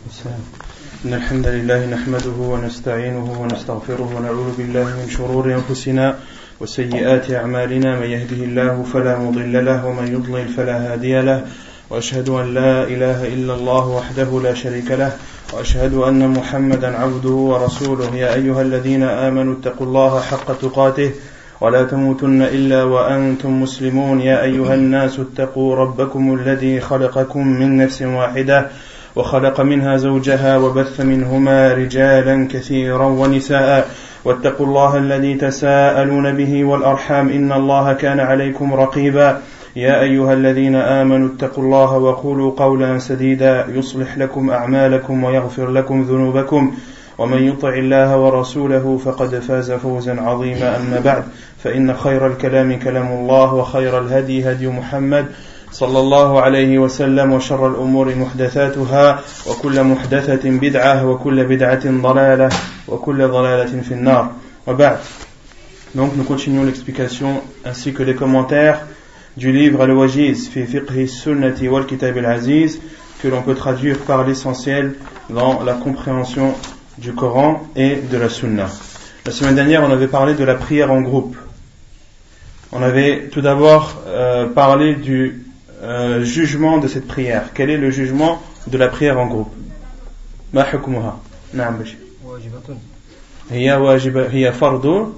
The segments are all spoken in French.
السلام. إن الحمد لله نحمده ونستعينه ونستغفره ونعوذ بالله من شرور أنفسنا وسيئات أعمالنا. من يهده الله فلا مضل له ومن يضلل فلا هادي له. وأشهد أن لا إله إلا الله وحده لا شريك له وأشهد أن محمدا عبده ورسوله. يا أيها الذين آمنوا اتقوا الله حق تقاته ولا تموتن إلا وأنتم مسلمون. يا أيها الناس اتقوا ربكم الذي خلقكم من نفس واحدة وخلق منها زوجها وبث منهما رجالا كثيرا ونساء. واتقوا الله الذي تساءلون به والأرحام إن الله كان عليكم رقيبا. يا أيها الذين آمنوا اتقوا الله وقولوا قولا سديدا يصلح لكم أعمالكم ويغفر لكم ذنوبكم ومن يطع الله ورسوله فقد فاز فوزا عظيما. أما بعد فإن خير الكلام كلام الله وخير الهدي هدي محمد صلى الله عليه وسلم وشر الأمور محدثاتها وكل محدثة بدعة وكل بدعة ضلالة وكل ضلالة في النار. وبعد. Donc nous continuons l'explication ainsi que les commentaires du livre Al-Wajiz fi fiqhi sunnati wal kitab al-aziz, que l'on peut traduire par l'essentiel dans la compréhension du Coran et de la Sunna. La semaine dernière, on avait parlé de la prière en groupe. On avait tout d'abord parlé du jugement de cette prière. Quel est le jugement de la prière en groupe? Ma hukmuha? Na'am bashi. Wajibatun. Hiya fardu.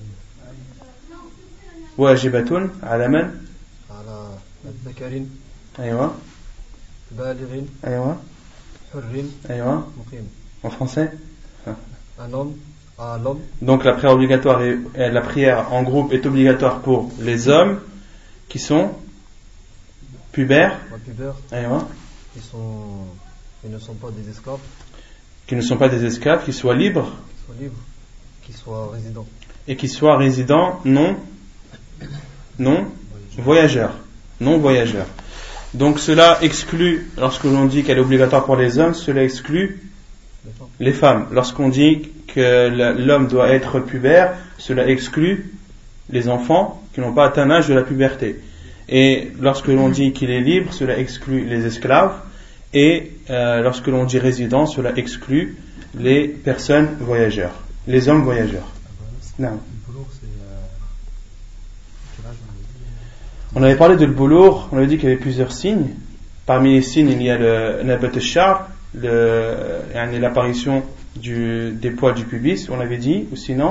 Wajibatun ala man? Ala al-dhakarin. Aywa. Balighin. Aywa. Hurrin. Aywa. Muqim. En français? Un homme à l'homme. Donc la prière obligatoire la prière en groupe est obligatoire pour les hommes qui sont pubères. Qui ne sont pas des esclaves. Qui ne sont pas des esclaves, qui soient libres. Qui soient résidents. Et qui soient résidents non voyageurs. Non voyageurs. Donc cela exclut, lorsque l'on dit qu'elle est obligatoire pour les hommes, cela exclut les femmes. Lorsqu'on dit que l'homme doit être pubère, cela exclut les enfants qui n'ont pas atteint l'âge de la puberté. Et lorsque l'on dit qu'il est libre, cela exclut les esclaves. Et lorsque l'on dit résident, cela exclut les personnes voyageurs, les hommes voyageurs. Non. On avait parlé de l'boulour, on avait dit qu'il y avait plusieurs signes. Parmi les signes, il y a le nabat al-shar, l'apparition des poils du pubis, on avait dit, ou sinon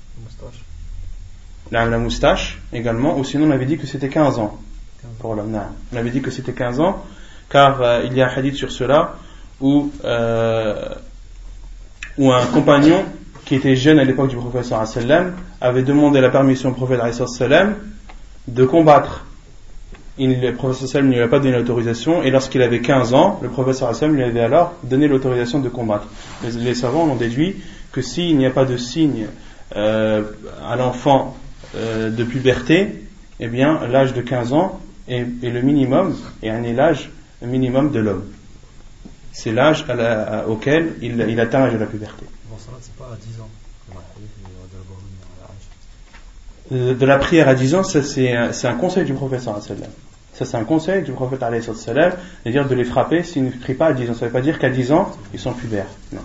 la moustache également, ou sinon on avait dit que c'était 15 ans pour l'homme. On avait dit que c'était 15 ans, car il y a un hadith sur cela où un compagnon qui était jeune à l'époque du prophète sallallahu alayhi wa sallam avait demandé la permission au prophète sallallahu alayhi wa sallam de combattre. Le prophète sallallahu alayhi wa sallam ne lui a pas donné l'autorisation, et lorsqu'il avait 15 ans, le prophète sallallahu alayhi wa sallam lui avait alors donné l'autorisation de combattre. Les savants ont déduit que s'il n'y a pas de signe à l'enfant de puberté, eh bien l'âge de 15 ans est le minimum, et l'âge minimum de l'homme. C'est l'âge auquel il atteint l'âge de la puberté. Bon, ça c'est pas à 10 ans. De la prière à 10 ans, ça c'est un conseil du prophète sallallahu alayhi wa sallam. Ça c'est un conseil du prophète sallallahu alayhi wa sallam, c'est-à-dire de les frapper s'ils ne crient pas à 10 ans. Ça ne veut pas dire qu'à 10 ans ils sont pubères. Non.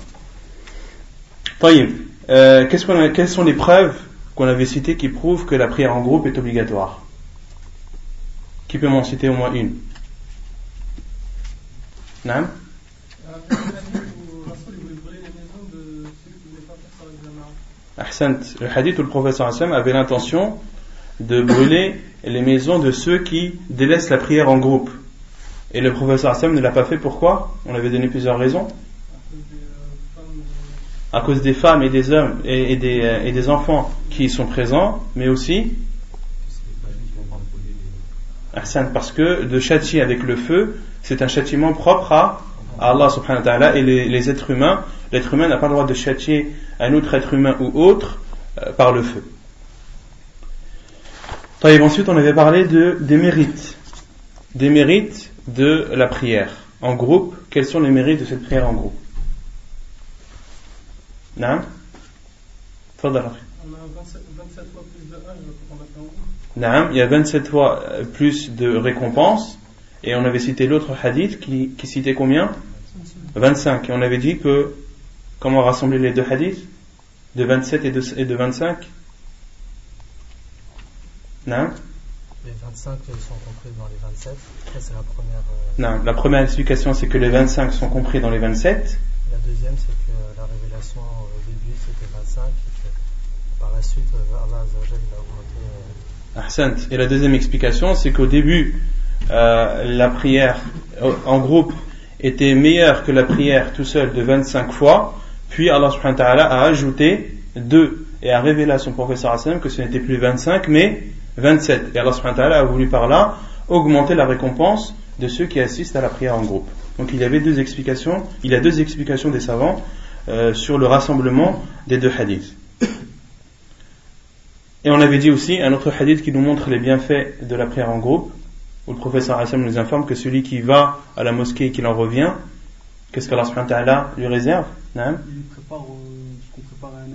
Quelles sont les preuves qu'on avait citées qui prouvent que la prière en groupe est obligatoire? Qui peut m'en citer au moins une? Non? Ahsant, le hadith où le prophète sallallahu alayhi wa sallam avait l'intention de brûler les maisons de ceux qui délaissent la prière en groupe. Et le prophète sallallahu alayhi wa sallam ne l'a pas fait, pourquoi? On avait donné plusieurs raisons. À cause des femmes et des hommes et des enfants qui y sont présents, mais aussi Ahsant, parce que de châtier avec le feu, c'est un châtiment propre à Allah subhanahu wa ta'ala, et les êtres humains, l'être humain n'a pas le droit de châtier un autre être humain ou autre par le feu. Ensuite, on avait parlé des mérites de la prière en groupe. Quels sont les mérites de cette prière en groupe? Non? On a 27 fois plus de âge quand on a fait en groupe. Non, il y a 27 fois plus de récompenses. Et on avait cité l'autre hadith qui citait combien? 25. Et on avait dit que, comment rassembler les deux hadiths de 27 et de 25? Non? Les 25 sont compris dans les 27. Ça, c'est la première. Non, la première explication, c'est que les 25 sont compris dans les 27. La deuxième, c'est que la révélation au début, c'était 25. Et que par la suite, Allah Azzawajal, il a augmenté. Ahsant. Et la deuxième explication, c'est qu'au début, la prière en groupe était meilleure que la prière tout seul de 25 fois. Puis Allah subhanahu wa ta'ala a ajouté 2 et a révélé à son prophète sallallahu alayhi wa sallam que ce n'était plus 25 mais 27. Et Allah subhanahu wa ta'ala a voulu par là augmenter la récompense de ceux qui assistent à la prière en groupe. Donc il y a deux explications des savants sur le rassemblement des deux hadiths. Et on avait dit aussi un autre hadith qui nous montre les bienfaits de la prière en groupe, où le prophète sallallahu alayhi wa sallam nous informe que celui qui va à la mosquée et qu'il en revient, qu'est-ce qu'Allah subhanahu wa ta'ala lui réserve? Il prépare ce qu'on prépare à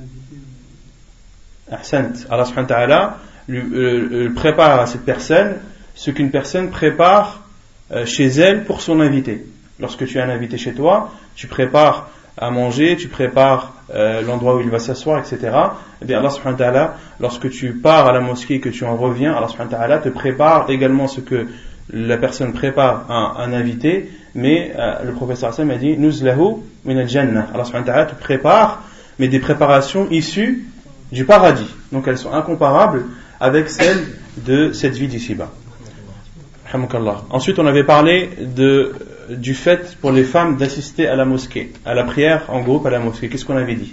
un invité. Ahsant. Allah subhanahu wa ta'ala lui prépare à cette personne ce qu'une personne prépare chez elle pour son invité. Lorsque tu as un invité chez toi, tu prépares à manger, tu prépares l'endroit où il va s'asseoir, etc. Et bien Allah subhanahu wa ta'ala, lorsque tu pars à la mosquée et que tu en reviens, Allah subhanahu wa ta'ala te prépare également ce que la personne prépare à un invité. Mais le prophète sallallahu alayhi wa sallam a dit Nuzlahu min al-jannah. Allah subhanahu wa ta'ala te prépare, mais des préparations issues du paradis. Donc elles sont incomparables avec celles de cette vie d'ici-bas. Ensuite on avait parlé du fait pour les femmes d'assister à la mosquée, à la prière en groupe à la mosquée. Qu'est-ce qu'on avait dit?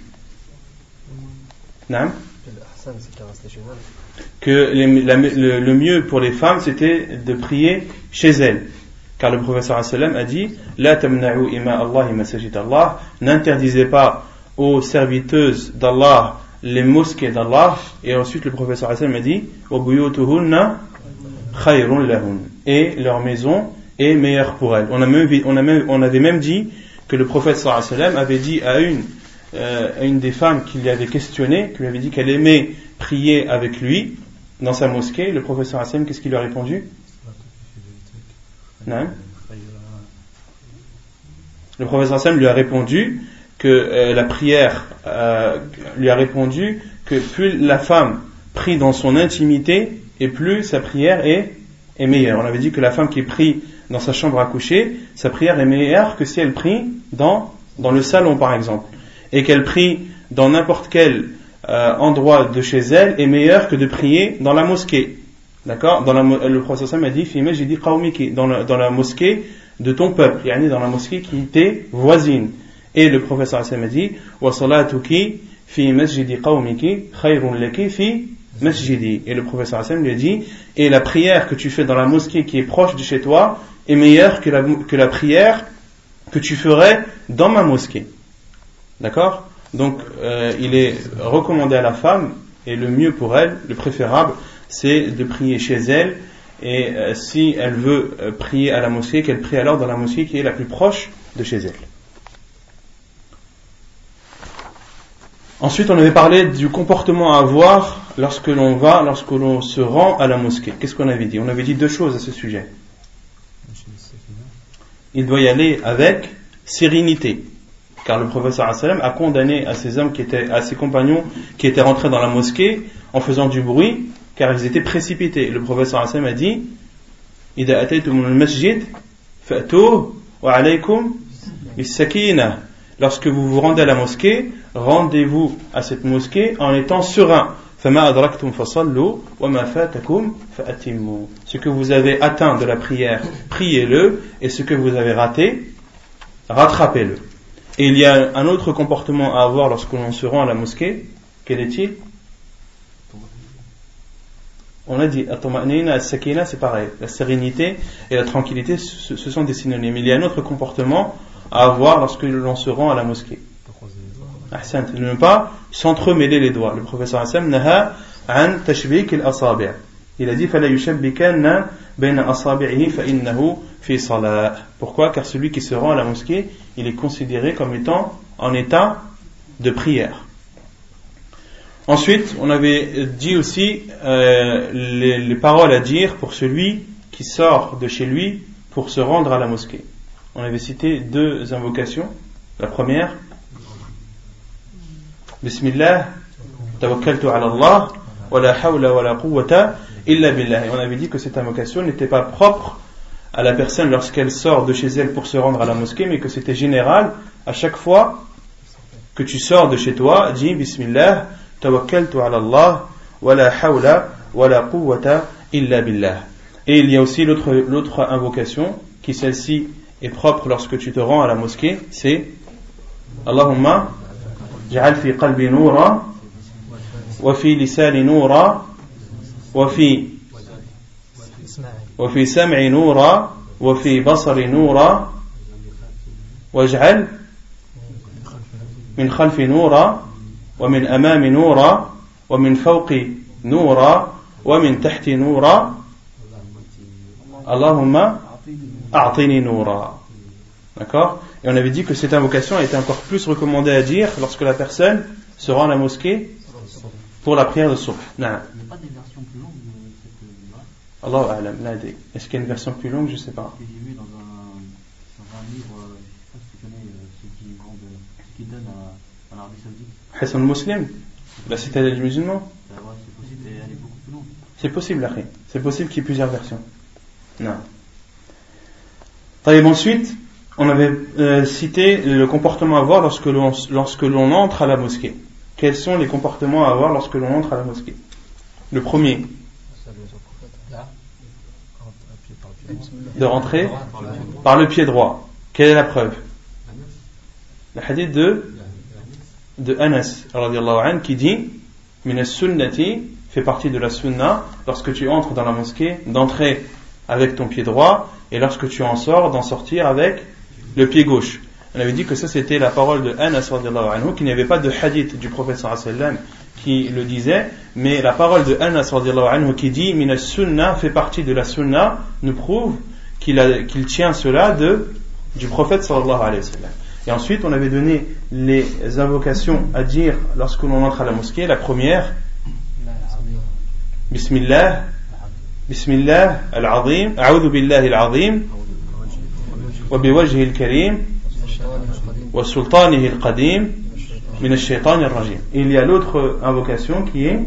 Non? Que le mieux pour les femmes c'était de prier chez elles. Car le prophète sallallahu alayhi wa sallam a dit La tamna'u ima Allah masajid Allah, n'interdisez pas aux serviteuses d'Allah les mosquées d'Allah. Et ensuite le prophète sallallahu alayhi wa sallam a dit Wa buyutuhunna khayrun lahun, et leur maison est meilleure pour elles. On avait même dit que le prophète sallallahu alayhi wa sallam avait dit à une des femmes qui lui avait questionné, qui lui avait dit qu'elle aimait prier avec lui dans sa mosquée. Le prophète sallallahu alayhi wa sallam, qu'est-ce qu'il lui a répondu? Non. Le prophète sallam lui a répondu que la prière lui a répondu que plus la femme prie dans son intimité et plus sa prière est meilleure. On avait dit que la femme qui prie dans sa chambre à coucher, sa prière est meilleure que si elle prie dans le salon par exemple, et qu'elle prie dans n'importe quel endroit de chez elle est meilleure que de prier dans la mosquée. D'accord? Le prophète sallam a dit fi masjidi qawmiki, dans la mosquée de ton peuple, yani dans la mosquée qui t'est voisine. Et le prophète sallam a dit wa salatuki fi masjidi qawmiki khayrun laki fi masjidi. Et le prophète sallam lui a dit et la prière que tu fais dans la mosquée qui est proche de chez toi est meilleure que la prière que tu ferais dans ma mosquée. D'accord? Donc il est recommandé à la femme, et le mieux pour elle, le préférable, c'est de prier chez elle, et si elle veut prier à la mosquée, qu'elle prie alors dans la mosquée qui est la plus proche de chez elle. Ensuite, on avait parlé du comportement à avoir lorsque l'on se rend à la mosquée. Qu'est-ce qu'on avait dit? On avait dit deux choses à ce sujet. Il doit y aller avec sérénité, car le prophète sallallahu alayhi wa sallam a condamné à ses compagnons qui étaient rentrés dans la mosquée en faisant du bruit, car ils étaient précipités. Le prophète sallallahu alayhi wa sallam a dit Ida ataytumul masjid fa'tuh wa alaykum bis-sakinah. Lorsque vous vous rendez à la mosquée, rendez-vous à cette mosquée en étant serein. Fama adraktum fasallu wa ma fatakum fa'atimmu. Ce que vous avez atteint de la prière, priez-le, et ce que vous avez raté, rattrapez-le. Et il y a un autre comportement à avoir lorsque l'on se rend à la mosquée. Quel est-il? On a dit at-tuma'nina, as-sakina, c'est pareil. La sérénité et la tranquillité, ce sont des synonymes. Il y a un autre comportement à avoir lorsque l'on se rend à la mosquée. Ahsant, ne pas s'entremêler les doigts. Le professeur sallallahu alayhi wa sallam naha an tashbik al-asabi'. Il a dit fala yushabbikanna bayna asabi'ihi fa innahu fi salah. Pourquoi? Car celui qui se rend à la mosquée, il est considéré comme étant en état de prière. Ensuite, on avait dit aussi les paroles à dire pour celui qui sort de chez lui pour se rendre à la mosquée. on avait cité deux invocations. La première, Bismillah, tawakkaltu ala Allah, wa la hawla wa la quwwata illa billah. Et on avait dit que cette invocation n'était pas propre à la personne lorsqu'elle sort de chez elle pour se rendre à la mosquée, mais que c'était général. À chaque fois que tu sors de chez toi, dis Bismillah, tawakkaltu ala Allah, wa la hawla wa la quwwata illa billah. Et il y a aussi l'autre invocation, qui celle-ci est propre lorsque tu te rends à la mosquée, c'est Allahumma ja'al fi qalbi noura wa fi lisani noura wa fi sam'i noura wa fi basari noura waj'al min khalfi noura wa min amami noura wa min fawqi noura wa min tahti noura Allahumma a'tini noura. D'accord? Et on avait dit que cette invocation a été encore plus recommandée à dire lorsque la personne se rend à la mosquée pour la prière de Subh. Non. Il n'y a pas des versions plus longues de cette Allahu a'lam. Est-ce qu'il y a une version plus longue? Je ne sais pas. que j'ai vu dans un livre, je ne sais pas si tu connais ceux qui donnent en Arabie Saoudite. Hassan Muslim, la citadelle du musulman. Ouais, c'est possible, et elle est beaucoup plus longue. C'est possible, Akhi. C'est possible qu'il y ait plusieurs versions. Non. Et ensuite, on avait cité le comportement à avoir lorsque l'on entre à la mosquée. Quels sont les comportements à avoir lorsque l'on entre à la mosquée? Le premier, de rentrer par le pied droit. Quelle est la preuve? Le hadith de Anas radiyallahu anhu qui dit Min sunnati fait partie de la sunna lorsque tu entres dans la mosquée d'entrer avec ton pied droit et lorsque tu en sors d'en sortir avec le pied gauche. On avait dit que ça c'était la parole de Anas radiyallahu anhu, qu'il n'y avait pas de hadith du prophète sallallahu alayhi wa sallam qui le disait, mais la parole de Anas radiyallahu anhu qui dit Min sunna fait partie de la sunna nous prouve qu'il tient cela du prophète sallallahu alayhi wa sallam. Et ensuite on avait donné les invocations à dire lorsque l'on entre à la mosquée. La première, Bismillah, Bismillah al-Azim, A'udhu billahi al-Azim, wa biwajhi al-Karim, wa sultanihi al-Qadim, min al-Shaytan al-Rajim. Il y a l'autre invocation qui est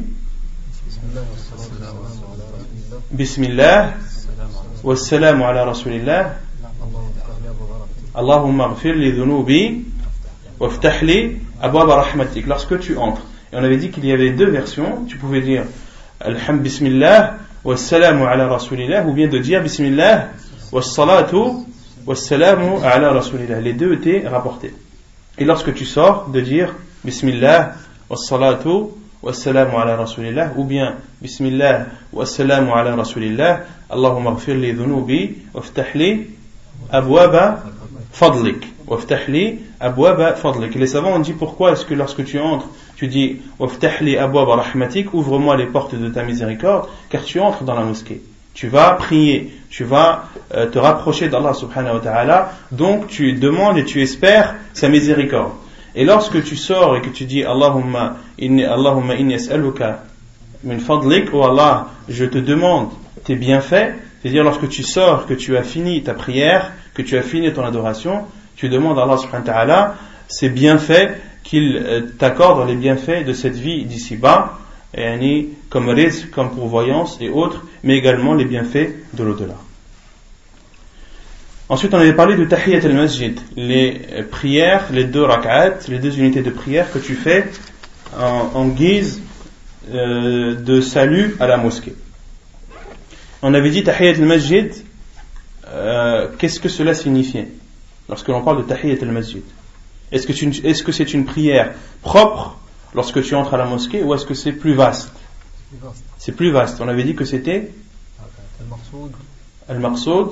Bismillah, wa salamu ala Rasulillah, Allahumma ghfir li dhunubi, wa ftah li abwaba rahmatik. Lorsque tu entres. Et on avait dit qu'il y avait deux versions. Tu pouvais dire Alhamd Bismillah, wassalamu ala rasulillah, ou bien de dire Bismillah, wassalatu, wassalamu ala rasulillah. Les deux étaient rapportés. Et lorsque tu sors, de dire Bismillah, wassalatu, wassalamu ala rasulillah, ou bien Bismillah, wassalamu ala rasulillah, Allahumma ghfir li dhunubi, waftah li abwaba fadlik. Waftah li abwaba fadlik. Les savants ont dit pourquoi est-ce que lorsque tu entres, tu dis waftah li abwaba rahmatik, ouvre-moi les portes de ta miséricorde, car tu entres dans la mosquée. Tu vas prier, tu vas te rapprocher d'Allah subhanahu wa ta'ala, donc tu demandes et tu espères sa miséricorde. Et lorsque tu sors et que tu dis Allahumma inni as'aluka min fadlik, oh Allah, je te demande tes bienfaits, c'est-à-dire lorsque tu sors, que tu as fini ta prière, que tu as fini ton adoration, tu demandes à Allah subhanahu wa ta'ala ces bienfaits, qu'il t'accorde les bienfaits de cette vie d'ici-bas, comme rizq, comme pourvoyance et autres, mais également les bienfaits de l'au-delà. Ensuite, on avait parlé de Tahiyyat al-Masjid, les prières, les deux rak'at, les deux unités de prière que tu fais en guise de salut à la mosquée. On avait dit Tahiyyat al-Masjid, qu'est-ce que cela signifiait lorsque l'on parle de Tahiyyat al-Masjid? Est-ce que c'est une prière propre lorsque tu entres à la mosquée, ou est-ce que c'est plus vaste? C'est plus vaste. On avait dit que c'était Al-Maqsoud,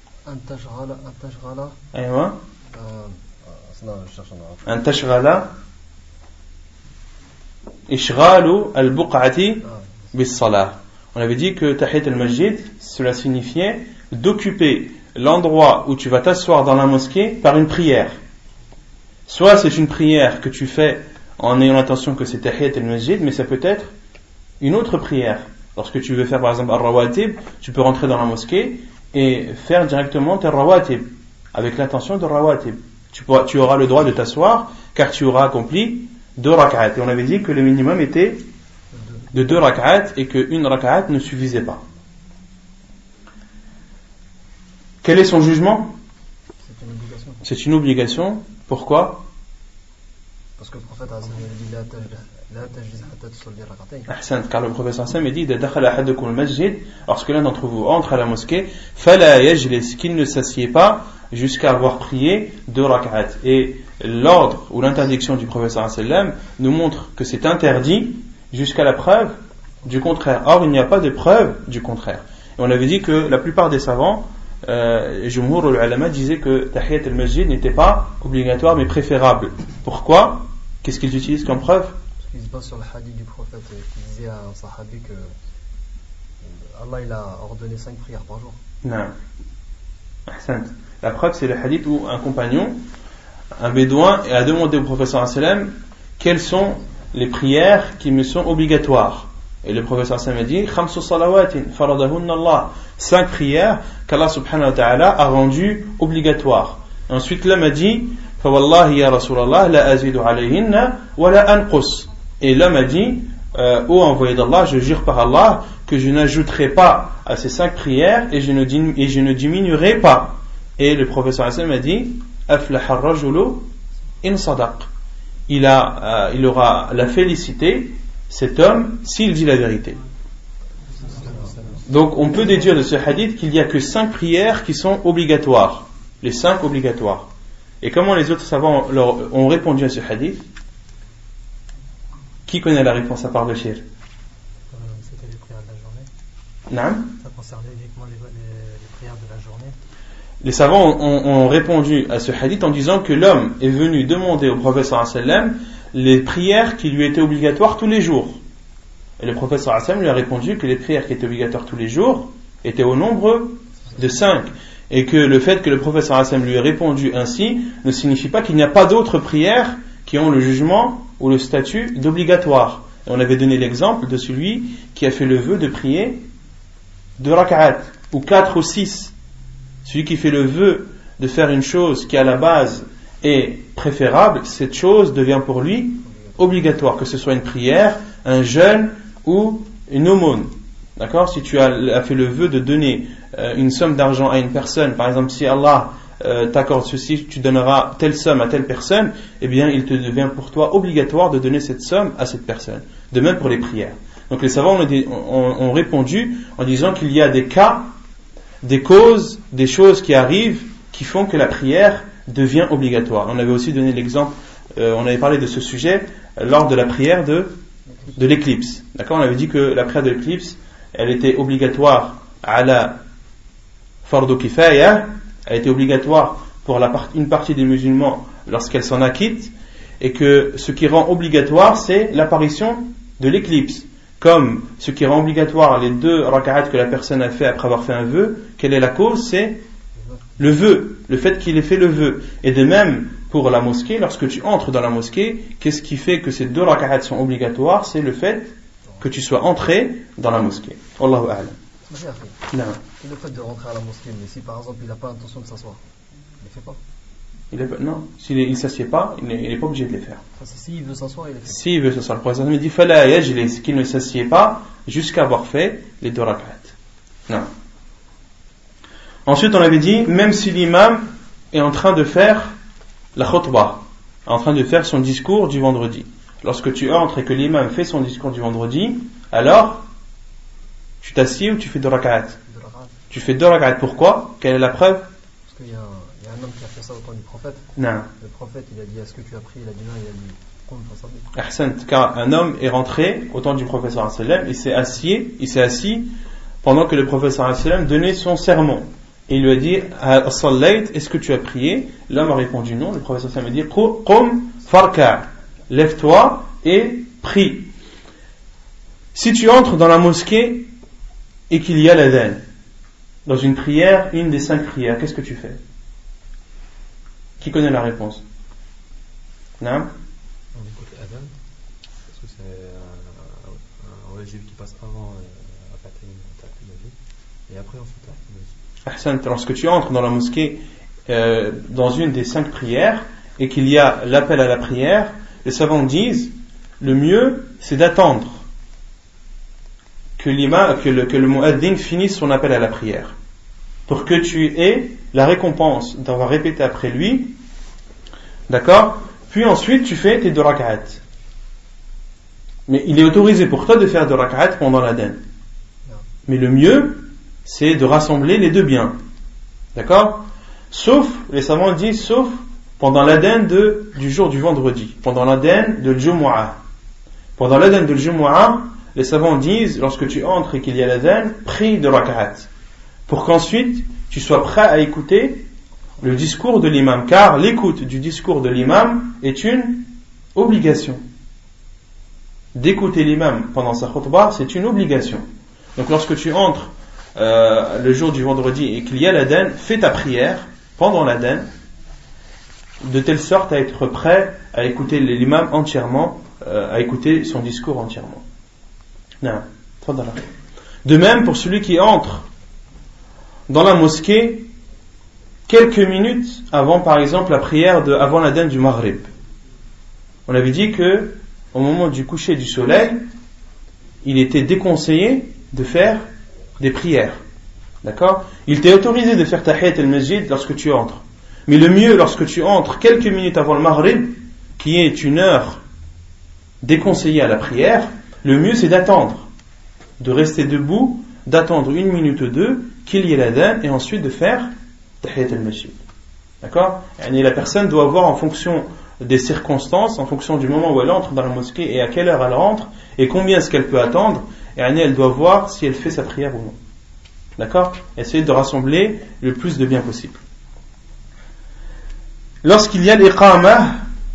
An tashghala ishghalu al-buq'ati bis-salah. On avait dit que Tahiyyat al-Masjid, cela signifiait d'occuper l'endroit où tu vas t'asseoir dans la mosquée par une prière. Soit c'est une prière que tu fais en ayant l'intention que c'est Tahiyyat al-Masjid, mais ça peut être une autre prière. Lorsque tu veux faire par exemple al-Rawatib, tu peux rentrer dans la mosquée et faire directement tes Rawatib avec l'intention de rawatib. Tu auras le droit de t'asseoir car tu auras accompli 2 rak'at. Et on avait dit que le minimum était de 2 rak'at et qu'une rak'at ne suffisait pas. Quel est son jugement? C'est une obligation. Pourquoi? Parce que le prophète a dit car le prophète a dit lorsque l'un d'entre vous entre à la mosquée, fala yajlis, qu'il ne s'assied pas jusqu'à avoir prié 2 rak'at. Et l'ordre ou l'interdiction du prophète nous montre que c'est interdit jusqu'à la preuve du contraire. Or il n'y a pas de preuve du contraire. Et on avait dit que la plupart des savants, Jumhur al-Ulama, disaient que Tahiyat al-Masjid n'était pas obligatoire mais préférable. Pourquoi? Qu'est-ce qu'ils utilisent comme preuve? Parce qu'ils se basent sur le hadith du prophète qui disait à un sahabi que Allah il a ordonné 5 prières par jour. Non. La preuve, c'est le hadith où un compagnon, un bédouin, a demandé au professeur sallam quelles sont les prières qui me sont obligatoires. Et le professeur sallam a dit 5 salawatin faradahunna Allah, 5 prières qu'Allah subhanahu wa ta'ala a rendues obligatoires. Ensuite l'homme a dit fa wallahi ya Rasulallah la azidu alayhinna wa la anqus. Et l'homme a dit ô envoyé d'Allah, je jure par Allah que je n'ajouterai pas à ces 5 prières et je ne diminuerai pas. Et le professeur Hassan m'a dit aflaha ar-rajulu in sadaq. Il aura la félicité, cet homme, s'il dit la vérité. Donc on peut déduire de ce hadith qu'il n'y a que 5 prières qui sont obligatoires, les 5 obligatoires. Et comment les autres savants ont répondu à ce hadith? Qui connaît la réponse à part le shir? C'était les prières de la journée. Non? Ça concernait uniquement les prières de la journée. Les savants ont répondu à ce hadith en disant que l'homme est venu demander au prophète sallallahu alayhi wa sallam les prières qui lui étaient obligatoires tous les jours. Et le prophète sallallahu alayhi wa sallam lui a répondu que les prières qui étaient obligatoires tous les jours étaient au nombre de 5. Et que le fait que le prophète sallallahu alayhi wa sallam lui ait répondu ainsi ne signifie pas qu'il n'y a pas d'autres prières qui ont le jugement ou le statut d'obligatoire. Et on avait donné l'exemple de celui qui a fait le vœu de prier 2 rak'at, ou 4 ou 6. Celui qui fait le vœu de faire une chose qui à la base est préférable, cette chose devient pour lui obligatoire, que ce soit une prière, un jeûne ou une aumône. D'accord? Si tu as fait le vœu de donner une somme d'argent à une personne, par exemple si Allah t'accorde ceci, tu donneras telle somme à telle personne, eh bien il te devient pour toi obligatoire de donner cette somme à cette personne. De même pour les prières. Donc les savants ont répondu en disant qu'il y a des cas, des causes, des choses qui arrivent qui font que la prière devient obligatoire. On avait aussi donné l'exemple, on avait parlé de ce sujet lors de la prière de l'éclipse. D'accord? On avait dit que la prière de l'éclipse, elle était obligatoire à la fardu kifaya, elle était obligatoire pour une partie des musulmans lorsqu'elle s'en acquitte, et que ce qui rend obligatoire, c'est l'apparition de l'éclipse. Comme ce qui rend obligatoire les 2 rak'at que la personne a fait après avoir fait un vœu, quelle est la cause? C'est le vœu, le fait qu'il ait fait le vœu. Et de même pour la mosquée, lorsque tu entres dans la mosquée, qu'est-ce qui fait que ces 2 rak'at sont obligatoires? C'est le fait que tu sois entré dans la mosquée. Wallahu a'lam. Non. Le fait de rentrer à la mosquée, mais si par exemple il n'a pas l'intention de s'asseoir, il ne fait pas. Non, s'il ne s'assied pas, il n'est pas obligé de les faire. S'il veut s'asseoir, il les fait. S'il veut s'asseoir, le prophète me dit fala yajlis, qu'il ne s'assied pas jusqu'à avoir fait les 2 rak'at. Non. Ensuite, on avait dit, même si l'imam est en train de faire la khutbah, en train de faire son discours du vendredi. Lorsque tu entres et que l'imam fait son discours du vendredi, alors tu t'assieds ou tu fais 2 rak'at? Tu fais 2 rak'at. Pourquoi? Quelle est la preuve? Parce qu'il y a un homme qui a fait ça au temps du prophèt. Non. Le prophète, il a dit est-ce que tu as pris? Il a dit non, il a dit compte pour ça. Ahsan, car un homme est rentré au temps du prophète sallallahu alayhi wa sallam, il s'est assis pendant que le prophète sallallahu alayhi wa sallam donnait son sermon. Et il lui a dit as-sallayt, est-ce que tu as prié? L'homme a répondu non. Le prophète sallallahu alayhi wa sallam a dit qum farka, lève-toi et prie. Si tu entres dans la mosquée et qu'il y a l'adhan dans une prière, une des 5 prières, qu'est-ce que tu fais? Qui connaît la réponse? Non? On écoute l'adhan parce que c'est un wajib qui passe avant et après ensuite. Ahsan, lorsque tu entres dans la mosquée dans une des 5 prières et qu'il y a l'appel à la prière, les savants disent le mieux c'est d'attendre que le muaddin finisse son appel à la prière pour que tu aies la récompense d'avoir répété après lui, d'accord, puis ensuite tu fais tes 2 rak'at. Mais il est autorisé pour toi de faire 2 rak'at pendant l'adhan, mais le mieux c'est de rassembler les 2 bien, d'accord, sauf, les savants disent, sauf pendant l'adhan du jour du vendredi, pendant l'adhan de Jumu'ah. Pendant l'adhan de Jumu'ah, les savants disent, lorsque tu entres et qu'il y a l'adhan, prie 2 rak'at, pour qu'ensuite tu sois prêt à écouter le discours de l'imam, car l'écoute du discours de l'imam est une obligation. D'écouter l'imam pendant sa khutbah, c'est une obligation. Donc lorsque tu entres le jour du vendredi et qu'il y a l'adhan, fais ta prière pendant l'adhan, de telle sorte à être prêt à écouter l'imam entièrement, à écouter son discours entièrement. De même pour celui qui entre dans la mosquée quelques minutes avant, par exemple, la prière avant l'adhan du Maghrib. On avait dit que au moment du coucher du soleil, il était déconseillé de faire des prières. D'accord ? Il t'est autorisé de faire tahiyat al-masjid lorsque tu entres. Mais le mieux, lorsque tu entres quelques minutes avant le Maghrib, qui est une heure déconseillée à la prière, le mieux c'est d'attendre, de rester debout, d'attendre 1 minute ou 2 qu'il y ait l'adhan et ensuite de faire tahiyat al-masjid. D'accord ? Et la personne doit voir en fonction des circonstances, en fonction du moment où elle entre dans la mosquée et à quelle heure elle rentre et combien est-ce qu'elle peut attendre, et elle doit voir si elle fait sa prière ou non. D'accord ? Essayer de rassembler le plus de bien possible. Lorsqu'il y a l'iqamah,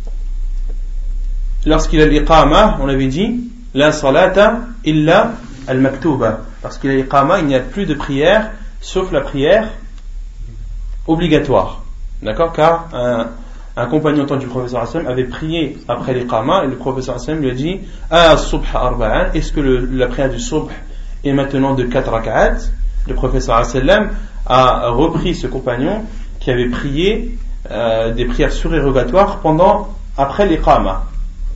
on avait dit la salata illa al-maktuba, parce qu'il y a l'iqamah, il n'y a plus de prière sauf la prière obligatoire. D'accord ? Car un compagnon du professeur Hassan avait prié après l'iqamah et le professeur Hassan lui a dit subh arba'an, est-ce que la prière du subh est maintenant de 4 rak'at? Le professeur Hassan a repris ce compagnon qui avait prié des prières surérogatoires après l'iqamah. D'accord ?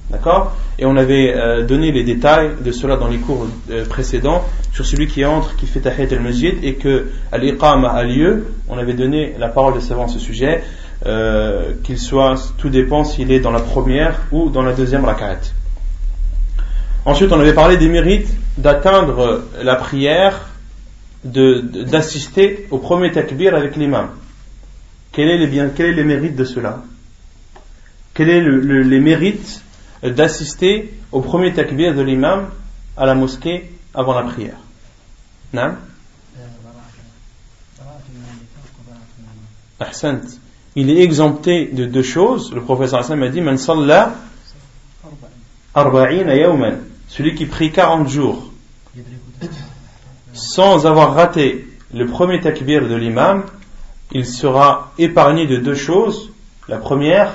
Et on avait donné les détails de cela dans les cours précédents sur celui qui entre, qui fait tahiyat al-masjid et que l'iqamah a lieu. On avait donné la parole de savant à ce sujet, qu'il soit, tout dépend s'il est dans la première ou dans la deuxième rak'at. Ensuite on avait parlé des mérites d'atteindre la prière, d'assister au premier takbir avec l'imam. Quel est le mérite de cela? Quel est les mérites d'assister au premier takbir de l'imam à la mosquée avant la prière? Non? Ahsant. Il est exempté de 2 choses. Le professeur Hassan m'a dit Man salla arba'ina yawman, celui qui prie 40 jours sans avoir raté le premier takbir de l'imam, il sera épargné de 2 choses. La première,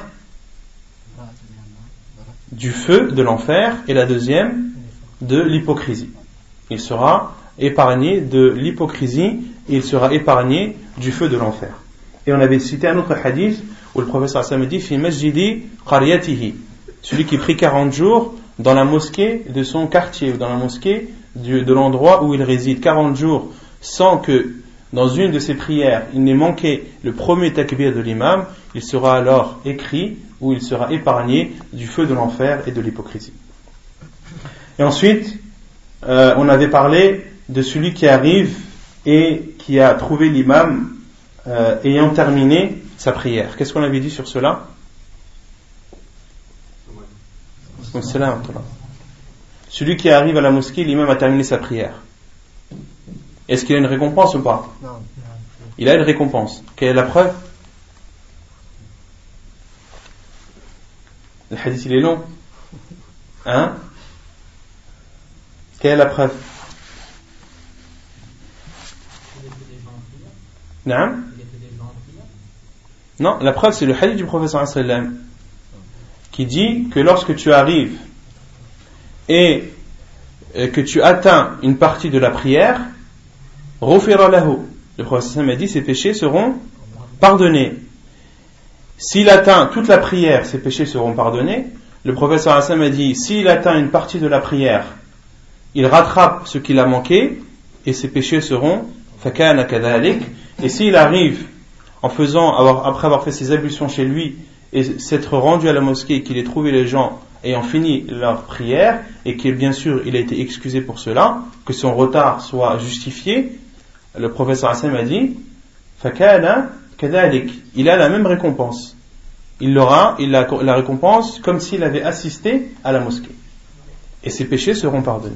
du feu de l'enfer, et la deuxième, de l'hypocrisie. Il sera épargné de l'hypocrisie et il sera épargné du feu de l'enfer. Et on avait cité un autre hadith où le professeur Hassan dit fi masjidi qaryatihi, celui qui prie 40 jours dans la mosquée de son quartier ou dans la mosquée de l'endroit où il réside, 40 jours sans que dans une de ses prières il n'ait manqué le premier takbir de l'imam, il sera alors écrit ou il sera épargné du feu de l'enfer et de l'hypocrisie. Et ensuite on avait parlé de celui qui arrive et qui a trouvé l'imam ayant terminé sa prière. Qu'est-ce qu'on avait dit sur cela? Celui qui arrive à la mosquée, l'imam a terminé sa prière. Est-ce qu'il a une récompense ou pas? Non. Il a une récompense. Quelle est la preuve? Le hadith il est long. Hein? Quelle est la preuve? Non? Non, la preuve c'est le hadith du professeur sallam qui dit que lorsque tu arrives et que tu atteins une partie de la prière, ghufira lahu. Le professeur sallam a dit ces péchés seront pardonnés. s'il atteint toute la prière, ses péchés seront pardonnés. Le prophète sallallahu alayhi wa sallam a dit, s'il atteint une partie de la prière, il rattrape ce qu'il a manqué, et ses péchés seront fakana kadhalik. Et s'il arrive, après avoir fait ses ablutions chez lui, et s'être rendu à la mosquée, et qu'il ait trouvé les gens ayant fini leur prière, et qu'il, bien sûr, il a été excusé pour cela, que son retard soit justifié, le prophète sallallahu alayhi wa sallam a dit, fakana kadhalik. Il a la même récompense. Il a la récompense comme s'il avait assisté à la mosquée. Et ses péchés seront pardonnés.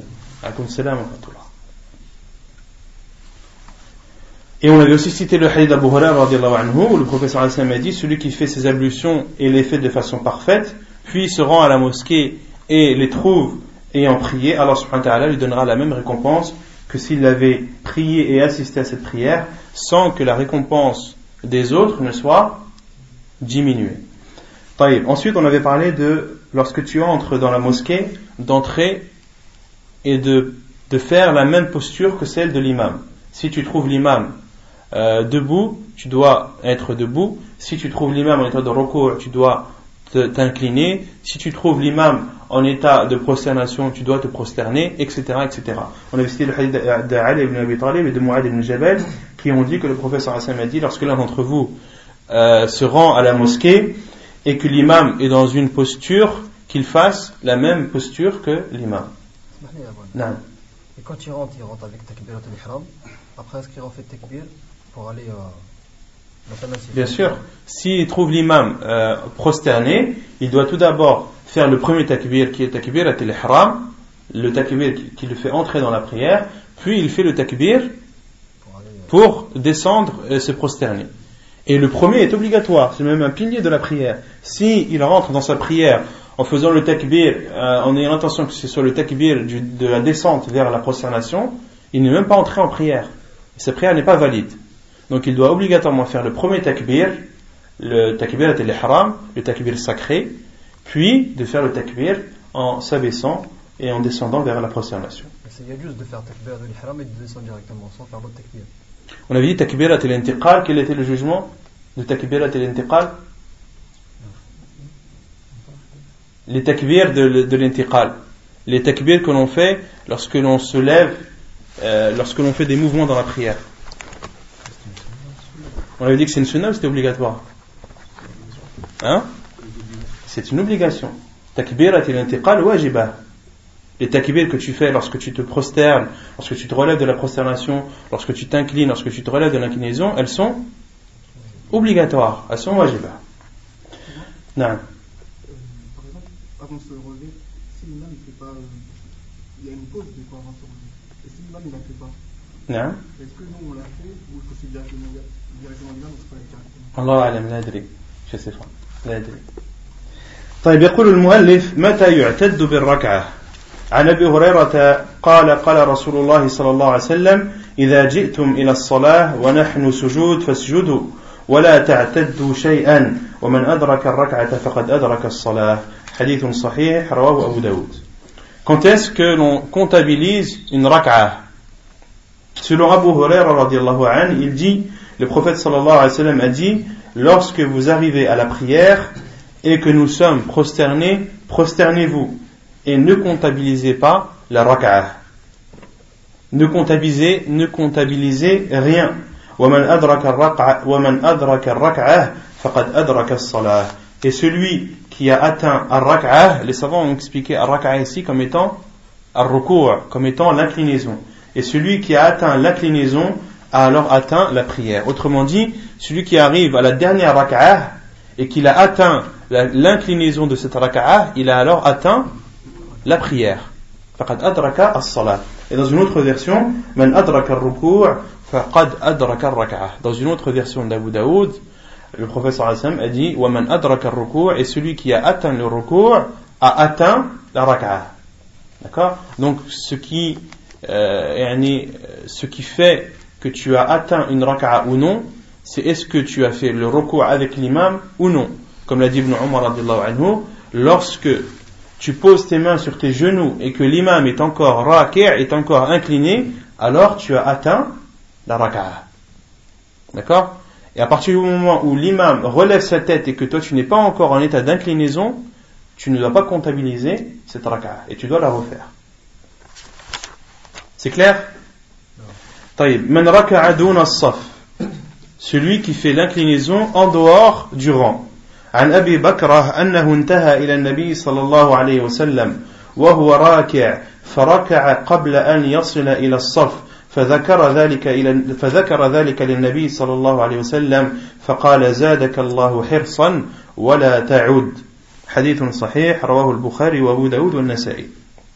Et on avait aussi cité le hadith d'Abu Hurairah radiallahu anhu, où le professeur Hassan a dit, celui qui fait ses ablutions et les fait de façon parfaite, puis se rend à la mosquée et les trouve ayant prié, Allah subhanahu wa ta'ala lui donnera la même récompense que s'il avait prié et assisté à cette prière, sans que la récompense des autres ne soit diminuée. Ensuite, on avait parlé de, lorsque tu entres dans la mosquée, d'entrer et de faire la même posture que celle de l'imam. Si tu trouves l'imam debout, tu dois être debout. Si tu trouves l'imam en état de ruku', tu dois t'incliner. Si tu trouves l'imam en état de prosternation, tu dois te prosterner, etc., etc. On avait cité le hadith d'Ali ibn Abi Talib et de Mu'adh ibn Jabal qui ont dit que le prophète sallallahu alayhi wa sallam a dit, lorsque l'un d'entre vous se rend à la mosquée et que l'imam est dans une posture, qu'il fasse la même posture que l'imam. Non. Et quand il rentre avec takbirat al-ihram, après est-ce qu'il refait takbir pour aller Bien sûr, s'il trouve l'imam prosterné, il doit tout d'abord faire le premier takbir qui est takbirat al-ihram, le takbir qui le fait entrer dans la prière, puis il fait le takbir pour descendre et se prosterner. Et le premier est obligatoire, c'est même un pilier de la prière. Si il rentre dans sa prière en faisant le takbir, en ayant l'intention que ce soit le takbir de la descente vers la prosternation, il n'est même pas entré en prière. Sa prière n'est pas valide. Donc il doit obligatoirement faire le premier takbir, le takbir al-ihram, le takbir sacré, puis de faire le takbir en s'abaissant et en descendant vers la prosternation. Il y a juste de faire takbir al-ihram et de descendre directement sans faire l'autre takbir. On avait dit takbirat al-intiqal. Quel était le jugement de takbirat al-intiqal? Les takbirs de l'intiqal, les takbirs que l'on fait lorsque l'on se lève, lorsque l'on fait des mouvements dans la prière. On avait dit que c'est une sunna ou c'était obligatoire? C'est une obligation. Takbirat al-intiqal wajibah. Les takbirs que tu fais lorsque tu te prosternes, lorsque tu te relèves de la prosternation, lorsque tu t'inclines, lorsque tu te relèves de l'inclinaison, elles sont obligatoires, elles sont wajibah. Non. Par exemple, avant de se relever, si l'imam ne fait pas, il y a une pause de quoi avant de se relever. Et si l'imam ne la fait pas, non. Est-ce que nous on l'a fait ou il faut se directement l'imam ou c'est pas directement? الله أعلم لا أدري شو صفة لا أدري. طيب يقول المؤلف متى يعتد بالركعة؟ عن أبي هريرة قال قال رسول الله صلى الله عليه وسلم إذا جئتم إلى الصلاة ونحن سجود فاسجدوا ولا تعتدوا شيئا ومن أدرك الركعة فقد أدرك الصلاة حديث صحيح رواه أبو داود. Quand est-ce que l'on comptabilise une rak'ah? Selon Abu Hurairah radiyallahu anhu, il dit, le prophète sallallahu alayhi wa sallam a dit, lorsque vous arrivez à la prière et que nous sommes prosternés, prosternez-vous et ne comptabilisez pas la rak'ah. Ne comptabilisez rien. وَمَنْ أَدْرَكَ الرَّكْعَةَ فَقَدْ أَدْرَكَ الصَّلَاةَ. Et celui qui a atteint ar-rak'ah, les savants ont expliqué ar-rak'ah ici comme étant ar-ruku', comme étant l'inclinaison. Et celui qui a atteint l'inclinaison a alors atteint la prière. Autrement dit, celui qui arrive à la dernière rak'ah et qu'il a atteint l'inclinaison de cette rak'ah, il a alors atteint la prière. فَقَدْ أَدْرَكَ الصَّلَاةَ. Et dans une autre version, مَنْ أَدْرَكَ الرُّكُوعَ فَقَدْ أَدْرَكَ الرَّكْعَةَ. Dans une autre version d'Abu Daoud, le prophète sallallahu alayhi wa sallam a dit وَمَنْ أَدْرَكَ الرُّكُوعَ. Et celui qui a atteint le ruku' a atteint la rak'ah. D'accord? Donc ce qui fait que tu as atteint une rak'ah ou non, c'est est-ce que tu as fait le ruku' avec l'imam ou non. Comme l'a dit Ibn Umar radiyallahu anhu, lorsque tu poses tes mains sur tes genoux et que l'imam est encore raki', est encore incliné, alors tu as atteint la rak'ah. D'accord? Et à partir du moment où l'imam relève sa tête et que toi tu n'es pas encore en état d'inclinaison, tu ne dois pas comptabiliser cette raka'a et tu dois la refaire. C'est clair? طيب من ركع دون الصف, celui qui fait l'inclinaison en dehors du rang. عن أبي بكرة أنه انتهى إلى النبي صلى الله عليه وسلم وهو راكع فركع قبل أن يصل إلى الصف فذكر ذلك للنبي صلى الله عليه وسلم فقال زادك الله حرصا ولا تعد. حديث صحيح رواه البخاري وأبو داود والنسائي.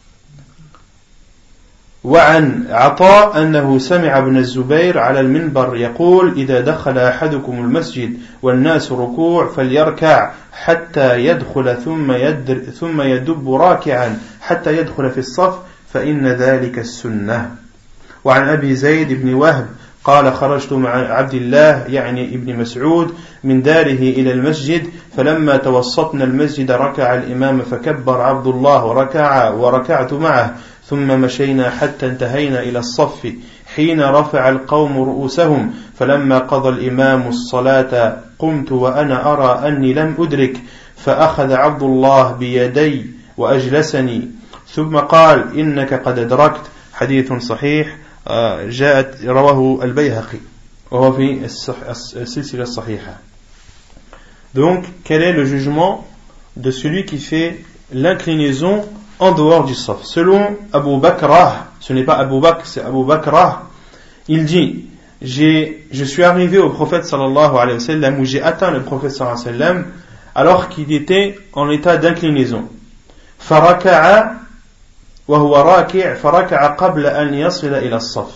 وعن عطاء أنه سمع ابن الزبير على المنبر يقول إذا دخل أحدكم المسجد والناس ركوع فليركع حتى يدخل ثم يدب راكعا حتى يدخل في الصف فإن ذلك السنة. وعن أبي زيد بن وهب قال خرجت مع عبد الله يعني ابن مسعود من داره إلى المسجد فلما توسطنا المسجد ركع الإمام فكبر عبد الله وركعت معه ثم مشينا حتى انتهينا إلى الصف حين رفع القوم رؤوسهم فلما قضى الإمام الصلاة قمت وأنا أرى أني لم أدرك فأخذ عبد الله بيدي وأجلسني ثم قال إنك قد أدركت. حديث صحيح جاءت رواه البيهقي وهو في السلسلة الصحيحة. Donc quel est le jugement de celui qui fait l'inclinaison en dehors du saf? Selon Abu Bakrah, ce n'est pas Abu Bakr, c'est Abu Bakrah, il dit je suis arrivé au prophète sallallahu alayhi wa sallam, où j'ai atteint le prophète sallallahu alayhi wa sallam alors qu'il était en état d'inclinaison. فركع وهو راكع فركع قبل أن يصل إلى الصف.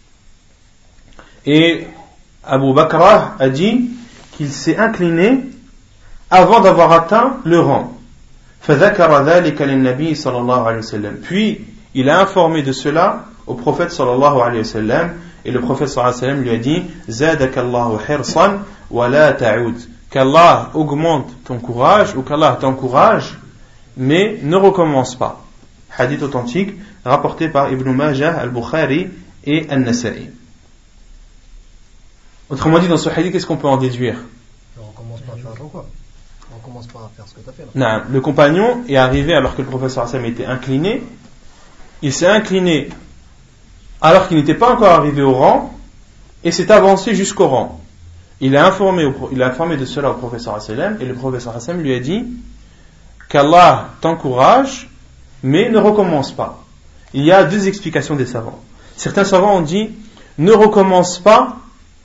Et Abu Bakrah a dit qu'il s'est incliné avant d'avoir atteint le rang. فذكر ذلك للنبي صلى الله عليه وسلم. Puis il a informé de cela au prophète sallallahu alayhi wa sallam, et le prophète sallallahu alayhi wa sallam lui a dit زادك الله حرصا ولا تعود, qu'Allah augmente ton courage ou qu'Allah t'encourage, mais ne recommence pas. Hadith authentique rapporté par Ibn Majah, Al-Bukhari et An-Nasa'i. Autrement dit, dans ce hadith, qu'est-ce qu'on peut en déduire? On recommence pas à faire quoi? On commence pas à faire ce que tu as fait là. Non, le compagnon est arrivé alors que le professeur Hassan était incliné. Il s'est incliné alors qu'il n'était pas encore arrivé au rang et s'est avancé jusqu'au rang. Il a informé de cela au professeur Hassan et le professeur Hassan lui a dit qu'Allah t'encourage, mais ne recommence pas. Il y a deux explications des savants. Certains savants ont dit ne recommence pas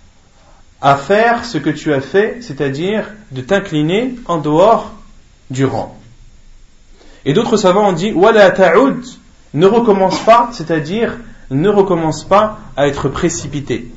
à faire ce que tu as fait, c'est-à-dire de t'incliner en dehors du rang. Et d'autres savants ont dit wala ta'ud, ne recommence pas, c'est-à-dire ne recommence pas à être précipité.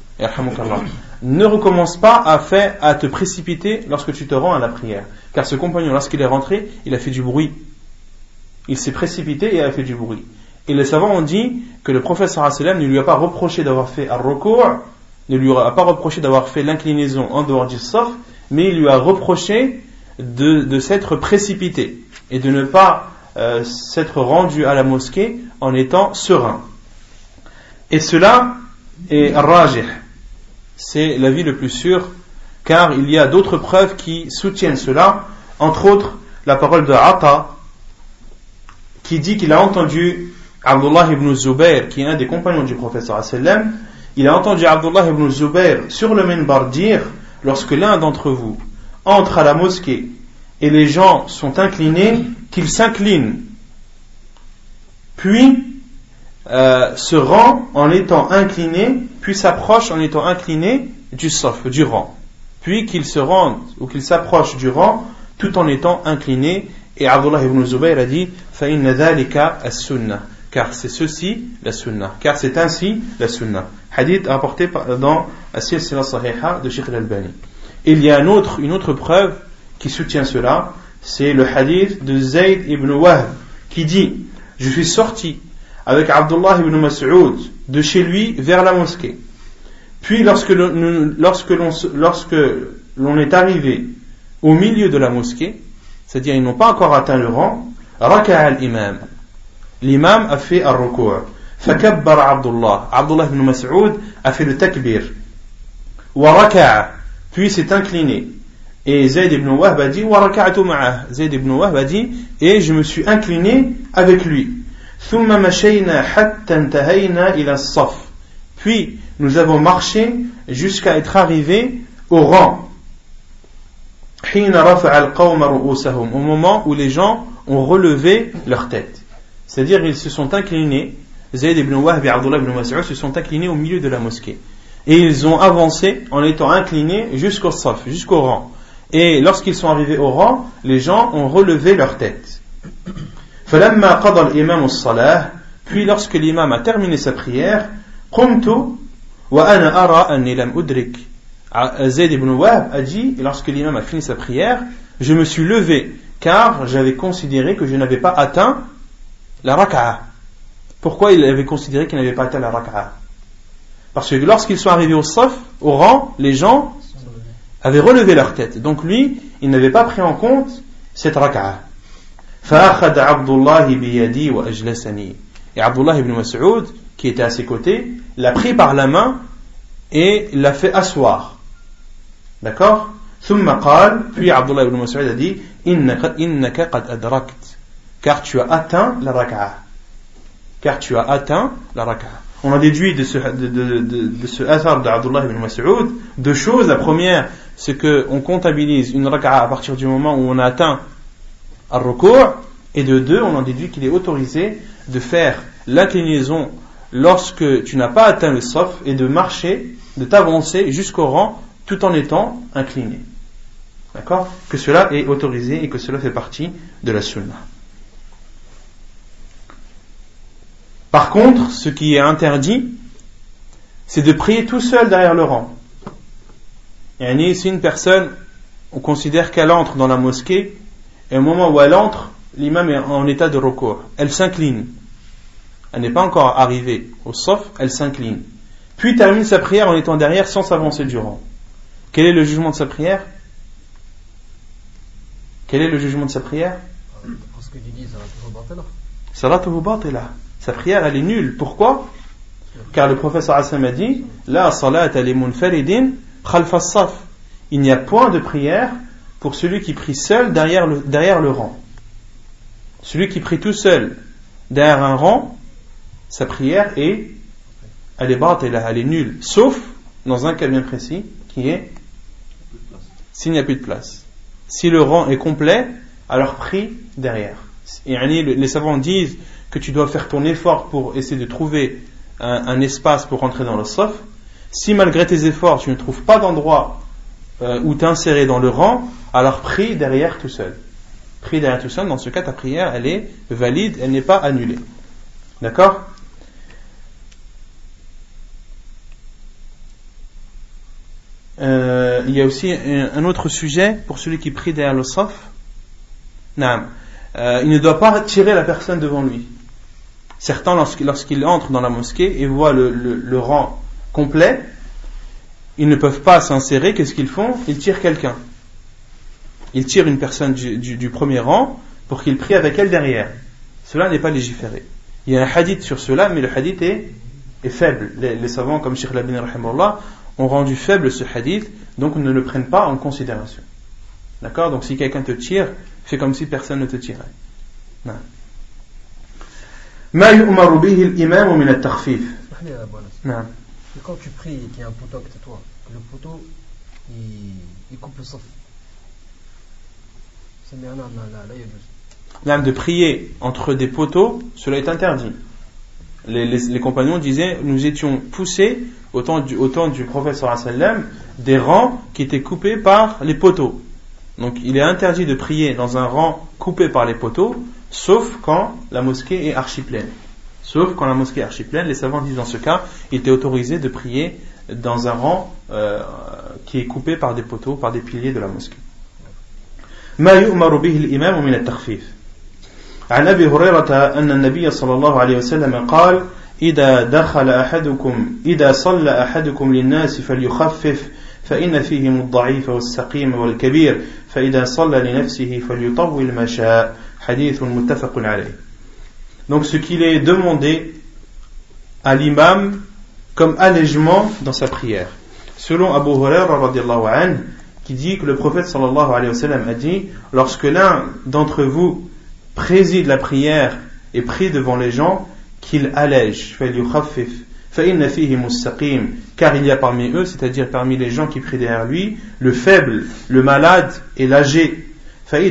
Ne recommence pas à te précipiter lorsque tu te rends à la prière. Car ce compagnon, lorsqu'il est rentré, il a fait du bruit. Il s'est précipité et a fait du bruit. Et les savants ont dit que le prophète sallallahu alayhi wa sallam ne lui a pas reproché d'avoir fait ar-ruku', ne lui a pas reproché d'avoir fait l'inclinaison en dehors du saf, mais il lui a reproché de s'être précipité et de ne pas s'être rendu à la mosquée en étant serein. Et cela est rajih, c'est l'avis le plus sûr, car il y a d'autres preuves qui soutiennent cela, entre autres la parole de Ata, qui dit qu'il a entendu Abdullah ibn Zubayr, qui est un des compagnons du prophète sallallahu alayhi wa sallam. Il a entendu Abdullah ibn Zubayr sur le minbar dire, lorsque l'un d'entre vous entre à la mosquée et les gens sont inclinés, qu'il s'incline, puis se rend en étant incliné, puis s'approche en étant incliné du saf, du rang, puis qu'il se rende ou qu'il s'approche du rang tout en étant incliné. Et Abdullah ibn Zubayr a dit فَإِنَّ ذَلِكَ السُّنَّةِ, car c'est ceci la sunna, car c'est ainsi la sunna. Hadith rapporté dans As-Silsila Sahiha de Sheikh Al-Albani. Il y a une autre preuve qui soutient cela, c'est le hadith de Zayd ibn Wahb qui dit je suis sorti avec Abdullah ibn Mas'ud de chez lui vers la mosquée. Puis lorsque l'on est arrivé au milieu de la mosquée, c'est-à-dire ils n'ont pas encore atteint le rang, raka'a al-imam. L'imam a fait ar-ruku'. Fakabbar Abdullah ibn Mas'ud a fait le takbir. Wa raka'a. puis s'est incliné. Et Zayd ibn Wahb a dit wa raka'tu ma'ah. Zayd ibn Wahb a dit et je me suis incliné avec lui. Thumma mashayna hatta intahayna ila as-saf. Puis nous avons marché jusqu'à être arrivés au rang. Hina rafa'a al-qawm ru'usahum, au moment où les gens ont relevé leur tête. C'est-à-dire ils se sont inclinés, Zayd ibn Wahb et Abdullah ibn Mas'ud se sont inclinés au milieu de la mosquée. Et ils ont avancé en étant inclinés jusqu'au saf, jusqu'au rang. Et lorsqu'ils sont arrivés au rang, les gens ont relevé leur tête. فَلَمَّا قَضَى الْإِمَامُ الصَّلَاةِ, puis lorsque l'imam a terminé sa prière, قُمْتُ وَأَنَا أَرَى أَنِّي لَمْ أُدْرِكْ. Zayd ibn Wahb a dit, lorsque l'imam a fini sa prière, je me suis levé, car j'avais considéré que je n'avais pas atteint la raka'a. Pourquoi il avait considéré qu'il n'avait pas atteint la raka'a? Parce que lorsqu'ils sont arrivés au saf, au rang, les gens avaient relevé leur tête. Donc lui, il n'avait pas pris en compte cette raka'a. فَأَخَذَ عَبْدُ اللَّهِ بِيَدِي وَأَجْلَسَنِي. Et Abdullah ibn Mas'ud, qui était à ses côtés, l'a pris par la main et l'a fait asseoir. D'accord? ثُمَّ قال, puis Abdullah ibn Mas'ud a dit إِنَّكَ قَدْ أَدْرَكْتَ, car tu as atteint la raka'a. Car tu as atteint la raka'a. On a déduit de ce athar d'Abdullah ibn Mas'ud deux choses. La première, c'est qu'on comptabilise une raka'a à partir du moment où on a atteint al-ruku', et de deux, on en déduit qu'il est autorisé de faire l'inclinaison lorsque tu n'as pas atteint le saf et de marcher, de t'avancer jusqu'au rang tout en étant incliné. D'accord? Que cela est autorisé et que cela fait partie de la sunnah. Par contre, ce qui est interdit, c'est de prier tout seul derrière le rang. Et si une personne, on considère qu'elle entre dans la mosquée, et au moment où elle entre, l'imam est en état de ruku', elle s'incline. Elle n'est pas encore arrivée au saf, elle s'incline. Puis termine sa prière en étant derrière sans s'avancer du rang. Quel est le jugement de sa prière? Quel est le jugement de sa prière? Parce que tu dis Salatuhu batila. Sa prière, elle est nulle. Pourquoi? Car le professeur Hassan a dit La salata li munfaridin khalfa as-saf. Il n'y a point de prière pour celui qui prie seul derrière le rang. Celui qui prie tout seul derrière un rang, sa prière elle est batila, elle est nulle. Sauf dans un cas bien précis qui est s'il n'y a plus de place. Si le rang est complet, alors prie derrière. Et les savants disent que tu dois faire ton effort pour essayer de trouver un espace pour rentrer dans le saf. Si malgré tes efforts tu ne trouves pas d'endroit où t'insérer dans le rang, alors prie derrière tout seul. Prie derrière tout seul, dans ce cas ta prière elle est valide, elle n'est pas annulée. D'accord? Il y a aussi un autre sujet pour celui qui prie derrière le saf. Il ne doit pas tirer la personne devant lui. Certains, lorsqu'ils entrent dans la mosquée et voient le rang complet, ils ne peuvent pas s'insérer. Qu'est-ce qu'ils font? Ils tirent quelqu'un. Ils tirent une personne du premier rang pour qu'il prie avec elle derrière. Cela n'est pas légiféré. Il y a un hadith sur cela, mais le hadith est faible. Les savants comme Cheikh Labini rahimahullah ont rendu faible ce hadith, donc ne le prennent pas en considération. D'accord? Donc si quelqu'un te tire, fais comme si personne ne te tirait. Non. ما يؤمر به الإمام من التخفيف. نعم. Quand tu pries et qu'il y a un poteau à côté de toi, le poteau il coupe le saf. C'est bien là. De prier entre des poteaux, cela est interdit. Les compagnons disaient, nous étions poussés au temps du prophète sallallahu alayhi wa sallam, des rangs qui étaient coupés par les poteaux. Donc il est interdit de prier dans un rang coupé par les poteaux, sauf quand la mosquée est archi pleine. Sauf quand la mosquée est archi pleine, les savants disent dans ce cas, il était autorisé de prier dans un rang qui est coupé par des poteaux, par des piliers de la mosquée. ما يؤمر به الإمام من التخفيف. عن أبي هريرة أن النبي صلى الله عليه وسلم قال: إذا صلى أحدكم للناس فليخفف فإن فيهم الضعيف والسقيم والكبير فإذا صلى لنفسه فليطول ما شاء. حديث متفق عليه. Donc ce qu'il est demandé à l'imam comme allègement dans sa prière. selon Abu Hurairah radiyallahu anhu, qui dit que le prophète sallallahu alayhi wa sallam a dit, lorsque l'un d'entre vous préside la prière et prie devant les gens, qu'il allège, car il y a parmi eux, c'est-à-dire parmi les gens qui prient derrière lui, le faible, le malade et l'âgé. Et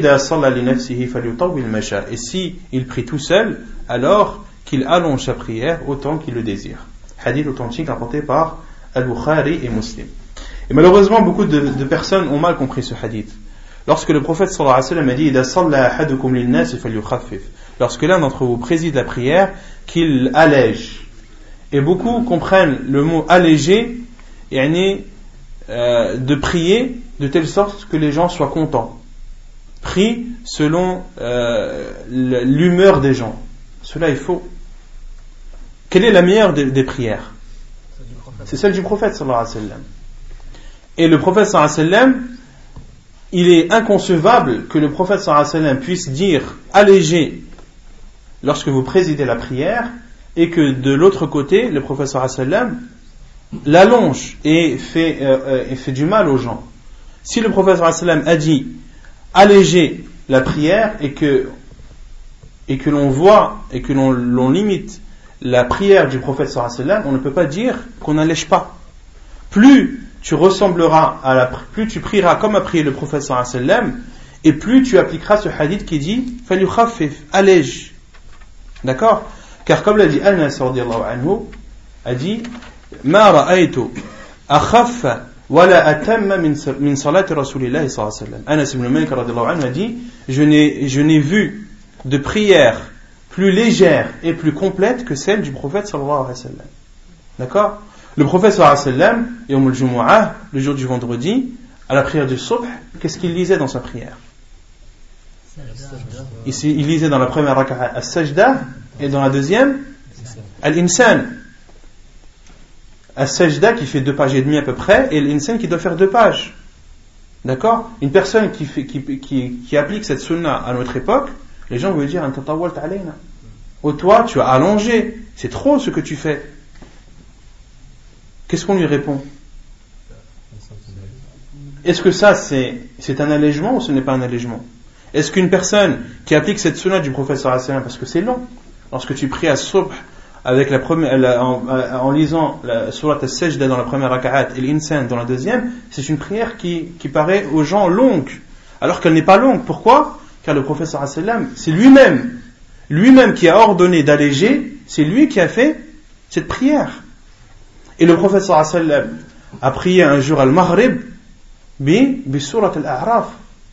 si il prie tout seul, alors qu'il allonge sa prière autant qu'il le désire. Hadith authentique rapporté par Al-Bukhari et Muslim. Et malheureusement, beaucoup de personnes ont mal compris ce hadith. Lorsque le prophète sallallahu alayhi wa sallam a dit lorsque l'un d'entre vous préside la prière, qu'il allège. Et beaucoup comprennent le mot alléger, de prier de telle sorte que les gens soient contents. Prie selon l'humeur des gens. Cela est faux. Quelle est la meilleure des prières? C'est celle du prophète sallallahu alayhi wa sallam. Et le prophète sallallahu alayhi wa sallam, il est inconcevable que le prophète sallallahu alayhi wa sallam puisse dire alléger lorsque vous présidez la prière et que de l'autre côté le prophète sallallahu alayhi wa sallam l'allonge et fait du mal aux gens. Si le prophète sallallahu alayhi wa sallam a dit alléger la prière et que l'on voit et que l'on limite la prière du prophète sallallahu alayhi wa sallam, on ne peut pas dire qu'on n'allège pas. Plus tu ressembleras plus tu prieras comme a prié le prophète sallallahu alayhi wa sallam, et plus tu appliqueras ce hadith qui dit allège. D'accord? Car comme l'a dit Anas radiyallahu anhu, a dit ma ra'aytu akhaffa wala atamma min salati rasulillahi sallallahu alayhi wa sallam. Anas ibn Malik radiyallahu anhu a dit je n'ai vu de prière plus légère et plus complète que celle du prophète sallallahu alayhi wa sallam. D'accord? Le prophète sallallahu alayhi wa sallam, Yawm al-Jumu'ah, le jour du vendredi, à la prière du Subh, qu'est-ce qu'il lisait dans sa prière? Il lisait dans la première raka'a as-sajda et dans la deuxième al-insan. As-sajda qui fait 2 pages et demie à peu près et l'insan qui doit faire 2 pages. D'accord? Une personne qui applique cette sunna à notre époque, les gens vont dire antatawalt alayna. Oh toi, tu as allongé, c'est trop ce que tu fais. Qu'est-ce qu'on lui répond? Est-ce que ça c'est un allègement ou ce n'est pas un allègement? Est-ce qu'une personne qui applique cette sunna du prophète sallallahu alayhi wa sallam, parce que c'est long, lorsque tu pries à Subh avec en lisant la surat as-sajda dans la première raka'at et l'insan dans la deuxième, c'est une prière qui paraît aux gens longue, alors qu'elle n'est pas longue. Pourquoi? Car le prophète sallallahu alayhi wa sallam, c'est lui-même qui a ordonné d'alléger, c'est lui qui a fait cette prière. Et le prophète sallallahu alayhi wa sallam a prié un jour al-Maghrib bi surat al-A'raf.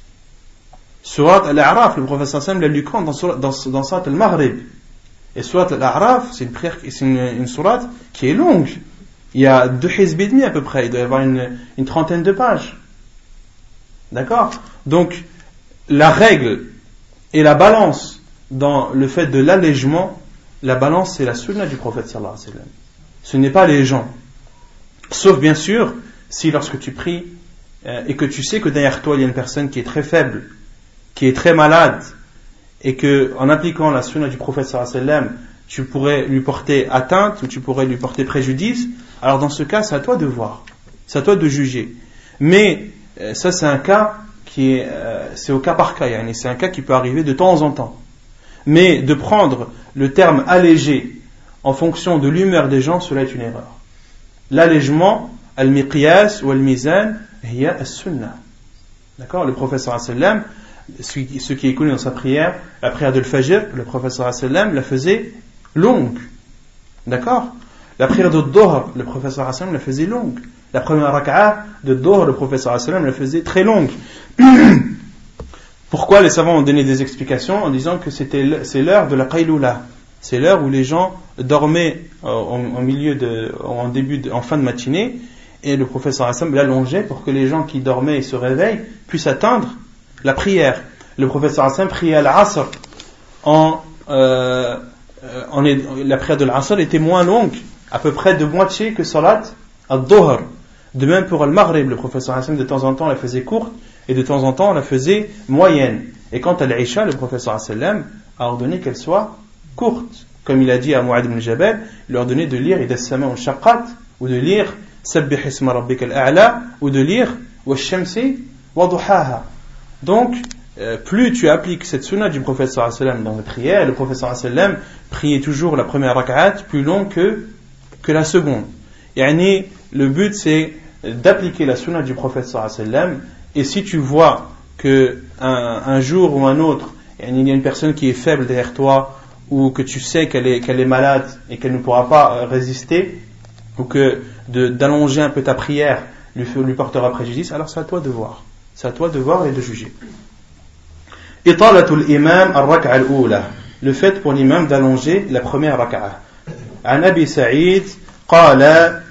Surat al-A'raf, le prophète sallallahu alayhi wa sallam l'a lu quand dans surat al-Maghrib. Et surat al-A'raf, c'est une prière, c'est une surat qui est longue. Il y a 2 hizb et demi à peu près, il doit y avoir une trentaine de pages. D'accord? Donc, la règle et la balance dans le fait de l'allègement, la balance c'est la sunna du prophète sallallahu alayhi wa sallam. Ce n'est pas les gens. Sauf bien sûr, si lorsque tu pries et que tu sais que derrière toi il y a une personne qui est très faible, qui est très malade, et que en appliquant la sunna du prophète sallallahu alayhi wa sallam, tu pourrais lui porter atteinte ou tu pourrais lui porter préjudice, alors dans ce cas, c'est à toi de voir, c'est à toi de juger. Mais ça c'est un cas c'est au cas par cas, c'est un cas qui peut arriver de temps en temps. Mais de prendre le terme allégé en fonction de l'humeur des gens, cela est une erreur. L'allègement, al-miqyas ou al-mizan, hiya as-sunnah. D'accord? Le prophète sallallahu alayhi wa sallam, ce qui est connu dans sa prière, la prière de l'Fajr, le prophète sallallahu alayhi wa sallam la faisait longue. D'accord? La prière de Dhuhr, le prophète sallallahu alayhi wa sallam la faisait longue. La première raka'a de Dhuhr, le prophète sallallahu alayhi wa sallam la faisait très longue. Pourquoi les savants ont donné des explications en disant que c'est l'heure de la qaylula. C'est l'heure où les gens dormaient en fin de matinée, et le prophète sallallahu alayhi wa sallam l'allongeait pour que les gens qui dormaient et se réveillent puissent atteindre la prière. Le prophète sallallahu alayhi wa sallam priait à l'Asr. La prière de l'Asr était moins longue, à peu près de moitié que salat al-Dhuhr. De même pour al-Maghrib, le prophète sallallahu alayhi wa sallam de temps en temps la faisait courte et de temps en temps la faisait moyenne. Et quant à l'Isha, le prophète sallallahu alayhi wa sallam a ordonné qu'elle soit courte. Comme il a dit à Mu'adh ibn Jabal, il a ordonné de lire Idha as-sama'u shaqqat ou de lire Sabbih isma rabbikal a'la, ou de lire Wash-shamsi wa duhaha. Donc, plus tu appliques cette sunna du prophète sallallahu alayhi wa sallam dans les prières, le prophète sallallahu alayhi wa sallam priait toujours la première rak'at plus long que la seconde. Yani, le but c'est d'appliquer la sunna du prophète sallallahu alayhi wa sallam, et si tu vois que un jour ou un autre, il y a une personne qui est faible derrière toi, ou que tu sais qu'elle est malade et qu'elle ne pourra pas résister, ou que d'allonger un peu ta prière lui portera préjudice, alors c'est à toi de voir. C'est à toi de voir et de juger. Italatul imam ar-rak'a al-ula. Le fait pour l'imam d'allonger la première rak'a. An Abi Sa'id qala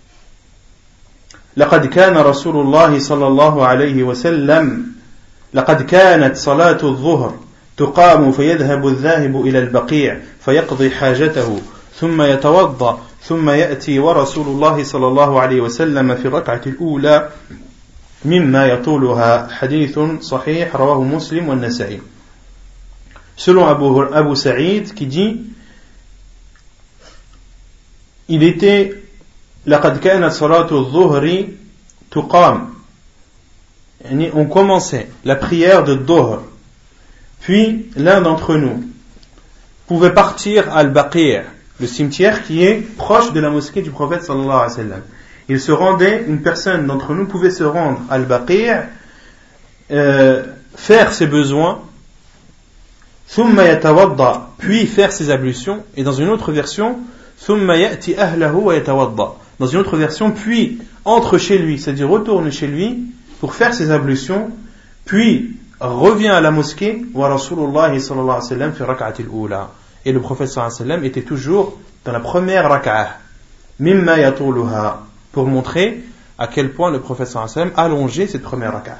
لقد كان رسول الله صلى الله عليه وسلم لقد كانت صلاة الظهر تقام فيذهب الذاهب إلى البقيع فيقضي حاجته ثم يتوضأ ثم يأتي ورسول الله صلى الله عليه وسلم في الركعة الأولى مما يطولها حديث صحيح رواه مسلم والنسائي. Selon Abu Sa'id qui dit il était لقد كانت صلاة الظهر تقام, on commençait la prière de Dhuhr, puis l'un d'entre nous pouvait partir à Al-Baqi', le cimetière qui est proche de la mosquée du prophète sallallahu alayhi wa sallam. Il se rendait, une personne d'entre nous pouvait se rendre à Al-Baqi', faire ses besoins, thumma yatawadda, puis faire ses ablutions, et dans une autre version thumma ya'ti ahlahu wa yatawadda, dans une autre version, puis entre chez lui, c'est-à-dire retourne chez lui pour faire ses ablutions, puis revient à la mosquée, wa Rasulullah sallallahu alayhi wa sallam fi rak'atil ula, et le prophète sallallahu alayhi wa sallam était toujours dans la première rak'ah, mimma yatuluha, pour montrer à quel point le prophète sallallahu alayhi wa sallam allongeait cette première rak'ah.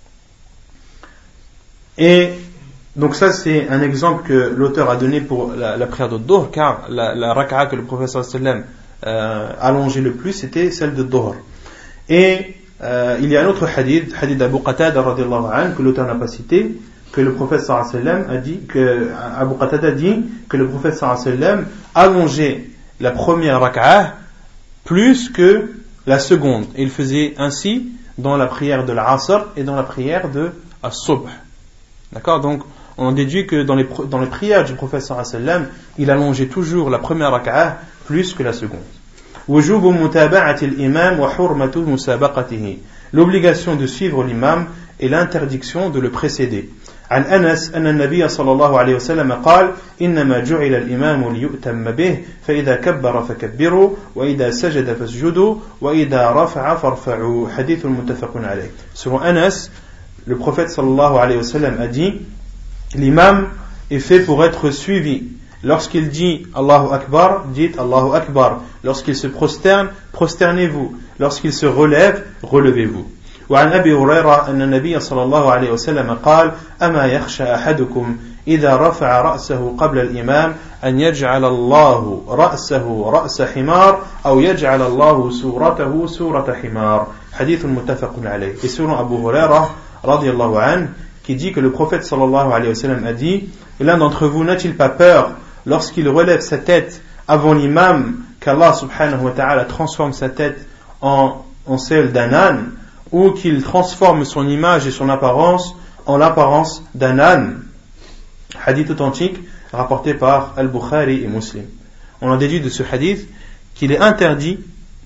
Et donc ça c'est un exemple que l'auteur a donné pour la prière de Dhuhr, car la rak'ah que le prophète sallallahu alayhi wa sallam allongé le plus, c'était celle de Dhuhr. Et il y a un autre hadith d'Abu Qatada radiyallahu anhu, que l'auteur n'a pas cité, que le prophète sallallahu alayhi wa sallam a dit, que Abu Qatada dit que le prophète sallallahu alayhi wa sallam allongeait la première rak'ah plus que la seconde. Et il faisait ainsi dans la prière de l'Asr et dans la prière de As-Subh. D'accord? Donc on déduit que dans les prières du prophète sallallahu alayhi wa sallam, il allongeait toujours la première rak'ah plus que la seconde. Wujubu mutaba'ati al-imam wa hurmatu musabaqatihi. L'obligation de suivre l'imam et l'interdiction de le précéder. عن أنس أن النبي صلى الله عليه وسلم قال إنما جعل الإمام ليؤتم به فإذا كبر فكبروا وإذا سجد فاسجدوا وإذا رفع فارفعوا حديث متفق عليه. Selon Anas, le prophète صلى الله عليه وسلم a dit l'imam est fait pour être suivi. Lorsqu'il dit Allahu Akbar, dites Allahu Akbar. Lorsqu'il se prosterne, prosternez-vous. Lorsqu'il se relève, relevez-vous. وعن أبي هريرة أن النبي صلى الله عليه وسلم قال أما يخشى أحدكم إذا رفع رأسه قبل الإمام أن يجعل الله رأسه رأس حمار أو يجعل الله سورته سورة حمار حديث متفق عليه. Et selon Abu Huraira رضي الله عنه qui dit que le prophète sallallahu alayhi wa sallam a dit l'un d'entre vous n'a-t-il pas peur lorsqu'il relève sa tête avant l'imam qu'Allah subhanahu wa ta'ala transforme sa tête en celle d'un âne, ou qu'il transforme son image et son apparence en l'apparence d'un âne. Hadith authentique rapporté par Al-Bukhari et Muslim. On a déduit de ce hadith qu'il est interdit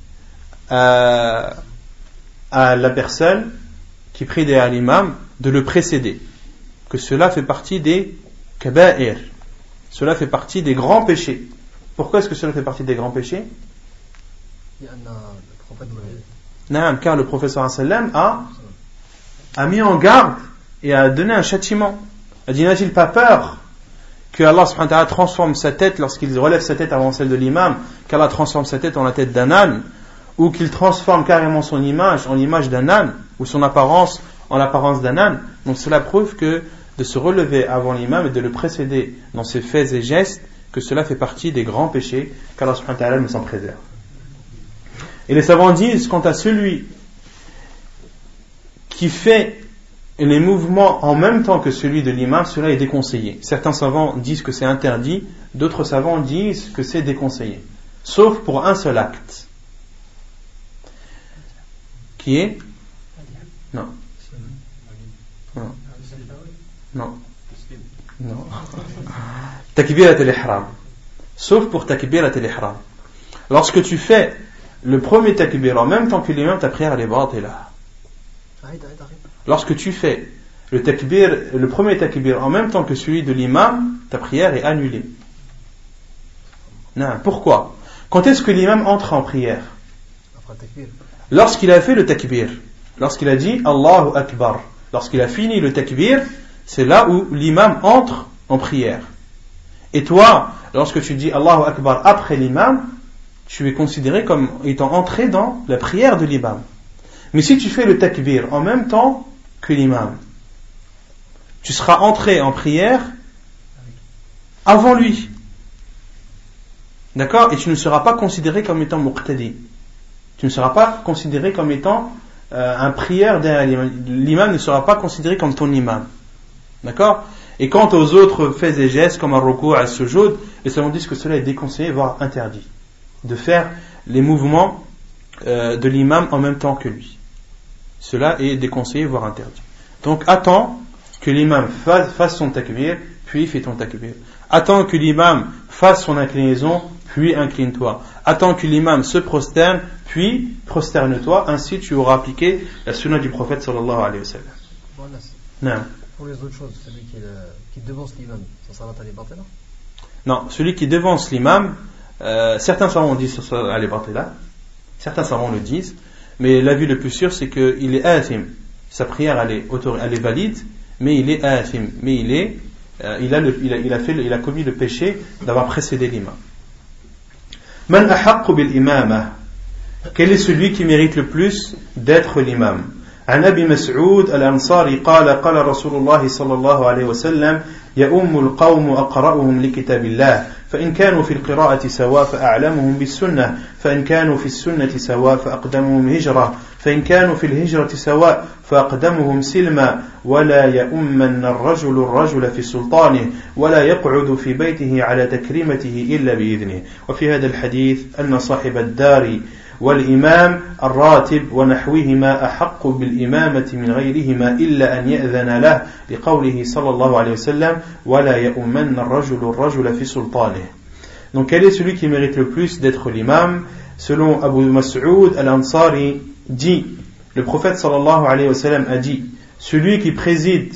à la personne qui prie derrière l'imam de le précéder, que cela fait partie des kaba'ir, cela fait partie des grands péchés. Pourquoi est-ce que cela fait partie des grands péchés? Car le prophète sallallahu alayhi wa sallam a mis en garde et a donné un châtiment. Il a dit, n'a-t-il pas peur que Allah subhanahu wa ta'ala transforme sa tête lorsqu'il relève sa tête avant celle de l'imam, qu'Allah transforme sa tête en la tête d'un âne, ou qu'il transforme carrément son image en l'image d'un âne, ou son apparence en l'apparence d'un âne. Donc cela prouve que de se relever avant l'imam et de le précéder dans ses faits et gestes, que cela fait partie des grands péchés, qu'Allah subhanahu wa ta'ala nous en préserve. Et les savants disent, quant à celui qui fait les mouvements en même temps que celui de l'imam, cela est déconseillé. Certains savants disent que c'est interdit, d'autres savants disent que c'est déconseillé, sauf pour un seul acte. qui est non. Takbirat al-ihram. Sauf pour takbirat al-ihram. Lorsque tu fais le premier takbir en même temps que l'imam, ta prière elle est batila. Lorsque tu fais le premier takbir en même temps que celui de l'imam, ta prière est annulée. Non, pourquoi? Quand est-ce que l'imam entre en prière? Lorsqu'il a fait le takbir, lorsqu'il a dit Allahu Akbar, lorsqu'il a fini le takbir, c'est là où l'imam entre en prière. Et toi, lorsque tu dis Allahu Akbar après l'imam, tu es considéré comme étant entré dans la prière de l'imam. Mais si tu fais le takbir en même temps que l'imam, tu seras entré en prière avant lui. D'accord? Et tu ne seras pas considéré comme étant muqtadi. Tu ne seras pas considéré comme étant un prière derrière l'imam. L'imam ne sera pas considéré comme ton imam. D'accord? Et quant aux autres faits et gestes comme al-ruku', al-sujud, les savants disent que cela est déconseillé, voire interdit, de faire les mouvements de l'imam en même temps que lui. Cela est déconseillé, voire interdit. Donc attends que l'imam fasse son takbir, puis fais ton takbir. Attends que l'imam fasse son inclinaison, puis incline-toi. Attends que l'imam se prosterne, puis prosterne-toi. Ainsi tu auras appliqué la sunna du prophète sallallahu alayhi wa sallam. Voilà. Non. Pour les autres choses, celui qui devance l'imam, ça sera à l'ébantela? Non, celui qui devance l'imam, certains savants disent que ça sera à l'ébantela, certains savants le disent, mais l'avis le plus sûr c'est qu'il est athim. Sa prière elle est valide, mais il est athim, mais il a commis le péché d'avoir précédé l'imam. Man ahaqqu bil imama. Quel est celui qui mérite le plus d'être l'imam? عن أبي مسعود الأنصاري قال قال رسول الله صلى الله عليه وسلم يؤم القوم أقرأهم لكتاب الله فإن كانوا في القراءة سواء فأعلمهم بالسنة فإن كانوا في السنة سواء فأقدمهم هجرة فإن كانوا في الهجرة سواء فأقدمهم سلما ولا يؤمن الرجل في سلطانه ولا يقعد في بيته على تكريمته إلا بإذنه. وفي هذا الحديث أن صاحب الدار والإمام الراتب ونحوهما أحق بالإمامة من غيرهما إلا أن يأذن له لقوله صلى الله عليه وسلم ولا يؤمن الرجل في سلطانه. Donc quel est celui qui mérite le plus d'être l'imam? Selon Abu Mas'ud al-Ansari dit, le prophète sallallahu alayhi wa sallam a dit, celui qui préside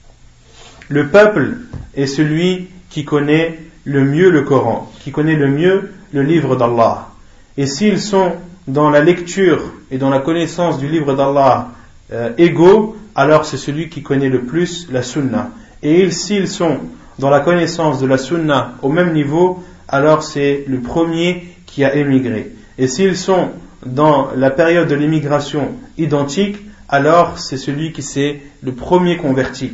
le peuple est celui qui connaît le mieux le Coran, qui connaît le mieux le livre d'Allah. Et s'ils sont dans la lecture et dans la connaissance du livre d'Allah égaux, alors c'est celui qui connaît le plus la sunna. Et s'ils sont dans la connaissance de la sunna au même niveau, alors c'est le premier qui a émigré. Et s'ils sont dans la période de l'immigration identique, alors c'est celui qui s'est le premier converti.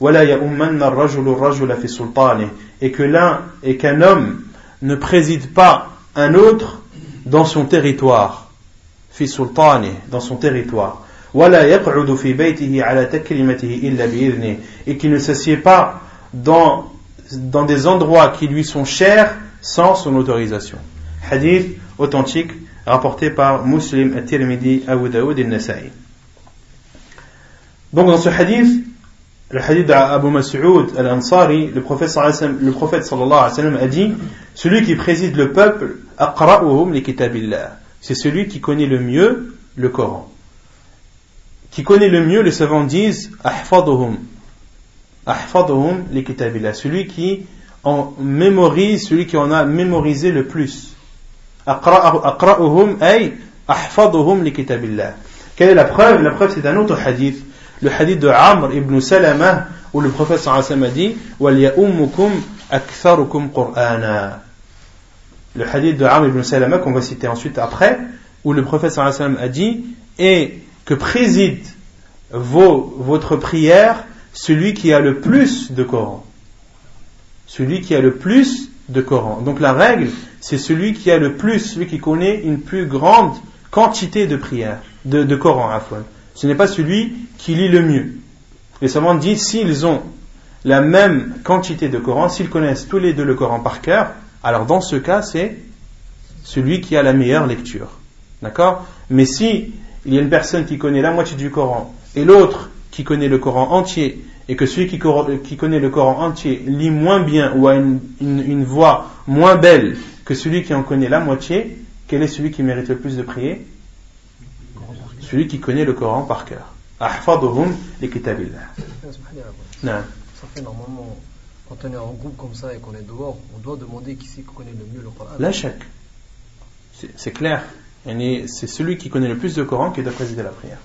Et qu'un homme ne préside pas un autre dans son territoire. Fi sultani, dans son territoire. Et qui ne s'assied pas dans des endroits qui lui sont chers sans son autorisation. Hadith authentique rapporté par Muslim, At-Tirmidhi, Abu Daoud et Nasa'i. Donc dans ce hadith, le hadith d'Abu Mas'ud al-Ansari, le prophète sallallahu alayhi wa sallam a dit, celui qui préside le peuple, aqra'uhum li kitabillah, c'est celui qui connaît le mieux le Coran. Qui connaît le mieux, les savants disent, ahfaduhum li kitabillah, celui qui en mémorise, celui qui en a mémorisé le plus. Aqra'uhum ay ahfaduhum li kitabillah. Quelle est la preuve? La preuve c'est un autre hadith, le hadith de Amr ibn Salama, où le prophète sallallahu alayhi wa sallam a dit wal ya'ummukum aktharukum qur'ana. Le hadith de Amr ibn Salama qu'on va citer ensuite après, où le prophète sallallahu alayhi wa sallam a dit et que préside votre prière celui qui a le plus de Coran. Celui qui a le plus de Coran. Donc la règle, c'est celui qui a le plus, celui qui connaît une plus grande quantité de prières, de Coran à fois. Ce n'est pas celui qui lit le mieux. Les savants disent, s'ils ont la même quantité de Coran, s'ils connaissent tous les deux le Coran par cœur, alors dans ce cas, c'est celui qui a la meilleure lecture. D'accord? Mais si il y a une personne qui connaît la moitié du Coran et l'autre qui connaît le Coran entier, et que celui qui connaît le Coran entier lit moins bien ou a une voix moins belle que celui qui en connaît la moitié, quel est celui qui mérite le plus de prier? Celui qui connaît le Coran par cœur. Ahfaduhum li kitabillah. Ça fait normalement, quand on est en groupe comme ça et qu'on est dehors, on doit demander qui c'est qui connaît le mieux le Coran. La chèque. C'est clair. C'est celui qui connaît le plus de Coran qui doit présider la prière.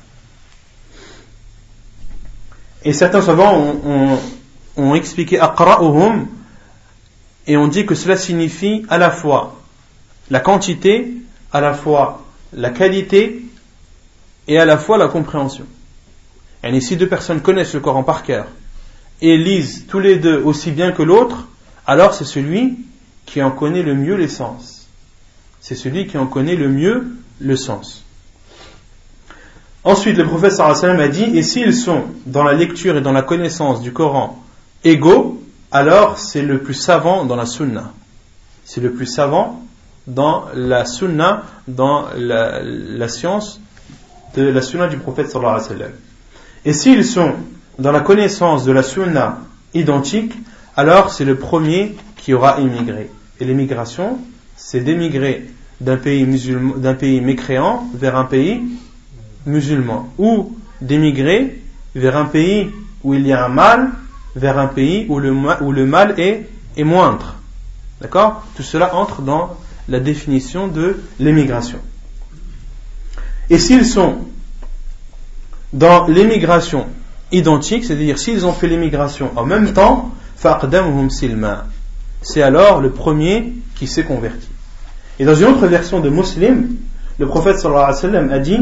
Et certains savants ont expliqué aqra'uhum, et on dit que cela signifie à la fois la quantité, à la fois la qualité et à la fois la compréhension. Et si deux personnes connaissent le Coran par cœur et lisent tous les deux aussi bien que l'autre, alors c'est celui qui en connaît le mieux les sens. C'est celui qui en connaît le mieux le sens. Ensuite, le prophète sallallahu alayhi wa sallam a dit, et s'ils sont dans la lecture et dans la connaissance du Coran égaux, alors c'est le plus savant dans la sunna. C'est le plus savant dans la sunna, dans la science de la sunna du prophète sallallahu alayhi wa sallam. Et s'ils sont dans la connaissance de la sunna identique, alors c'est le premier qui aura immigré. Et l'émigration, c'est d'émigrer d'un pays mécréant vers un pays musulman, ou d'émigrer vers un pays où il y a un mal, vers un pays où le mal est moindre. D'accord? Tout cela entre dans la définition de l'émigration. Et s'ils sont dans l'émigration identique, c'est-à-dire s'ils ont fait l'émigration en même temps, faqdamuhum silma, c'est alors le premier qui s'est converti. Et dans une autre version de Muslim, le prophète sallallahu alayhi wa sallam a dit,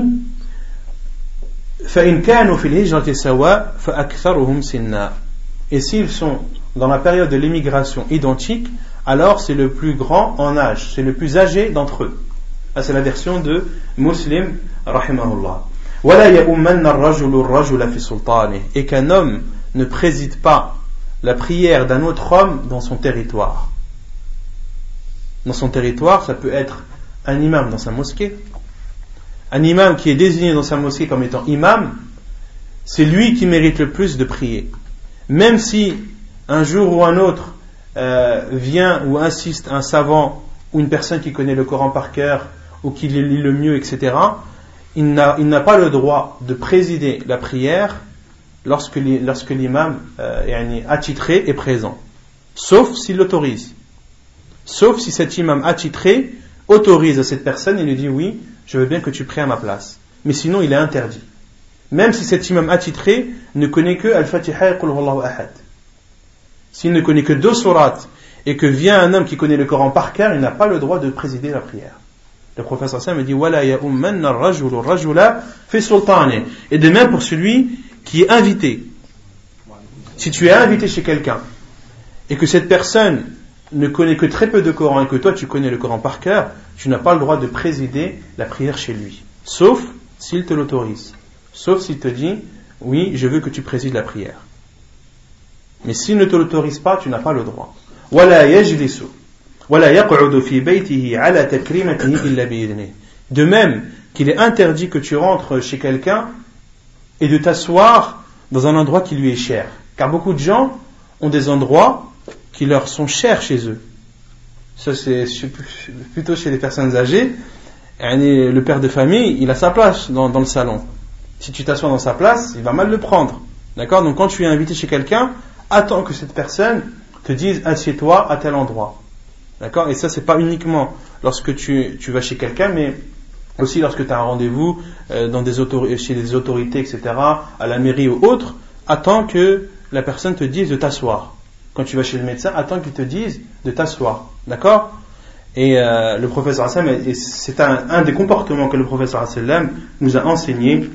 فَإِنْ كَانُوا فِي الْهِجْرَةِ سَوَاء فَأَكْثَرُهُمْ سِنًّا. Et s'ils sont dans la période de l'émigration identique, alors c'est le plus grand en âge, c'est le plus âgé d'entre eux. Là, c'est la version de Muslim, rahimahullah. وَلَا يَؤُمَّنَّ الرَّجُلُ الرَّجُلَ فِي سُلْطَانِهِ. Et qu'un homme ne préside pas la prière d'un autre homme dans son territoire. Dans son territoire, ça peut être un imam dans sa mosquée. Un imam qui est désigné dans sa mosquée comme étant imam, c'est lui qui mérite le plus de prier. Même si un jour ou un autre vient ou insiste un savant ou une personne qui connaît le Coran par cœur ou qui le lit le mieux, etc., il n'a pas le droit de présider la prière lorsque l'imam attitré est présent, sauf s'il l'autorise. Sauf si cet imam attitré autorise à cette personne et lui dit oui, je veux bien que tu pries à ma place. Mais sinon il est interdit. Même si cet imam attitré ne connaît que Al-Fatiha et Qul Huwallahu Ahad. S'il ne connaît que 2 sourates et que vient un homme qui connaît le Coran par cœur, il n'a pas le droit de présider la prière. Le prophète sallallahu alayhi wa sallam dit وَلَا يَؤُمَّنَّ الرَّجُلُ الرَّجُلَ فِي سُلْطَانِهِ. Et de même pour celui qui est invité. Si tu es invité chez quelqu'un et que cette personne ne connaît que très peu de Coran et que toi tu connais le Coran par cœur, tu n'as pas le droit de présider la prière chez lui, sauf s'il te l'autorise, sauf s'il te dit oui, je veux que tu présides la prière. Mais s'il ne te l'autorise pas, tu n'as pas le droit. وَلَا يَجْلِسُ وَلَا يَقْعُدُ فِي بَيْتِهِ عَلَى تَكْرِيمَتِهِ إِلَّا بِإِذْنِهِ. De même qu'il est interdit que tu rentres chez quelqu'un et de t'asseoir dans un endroit qui lui est cher, car beaucoup de gens ont des endroits qui leur sont chers chez eux. Ça c'est plutôt chez les personnes âgées. Le père de famille, il a sa place dans le salon. Si tu t'assois dans sa place, il va mal le prendre. D'accord? Donc quand tu es invité chez quelqu'un, attends que cette personne te dise assieds-toi à tel endroit. D'accord? Et ça c'est pas uniquement lorsque tu vas chez quelqu'un, mais aussi lorsque tu as un rendez-vous chez des autorités, etc., à la mairie ou autre, attends que la personne te dise de t'asseoir. Quand tu vas chez le médecin, attends qu'il te dise de t'asseoir. D'accord? Et le prophète sallallahu alayhi wa sallam, c'est un des comportements que le prophète sallallahu alayhi wa sallam nous a enseigné,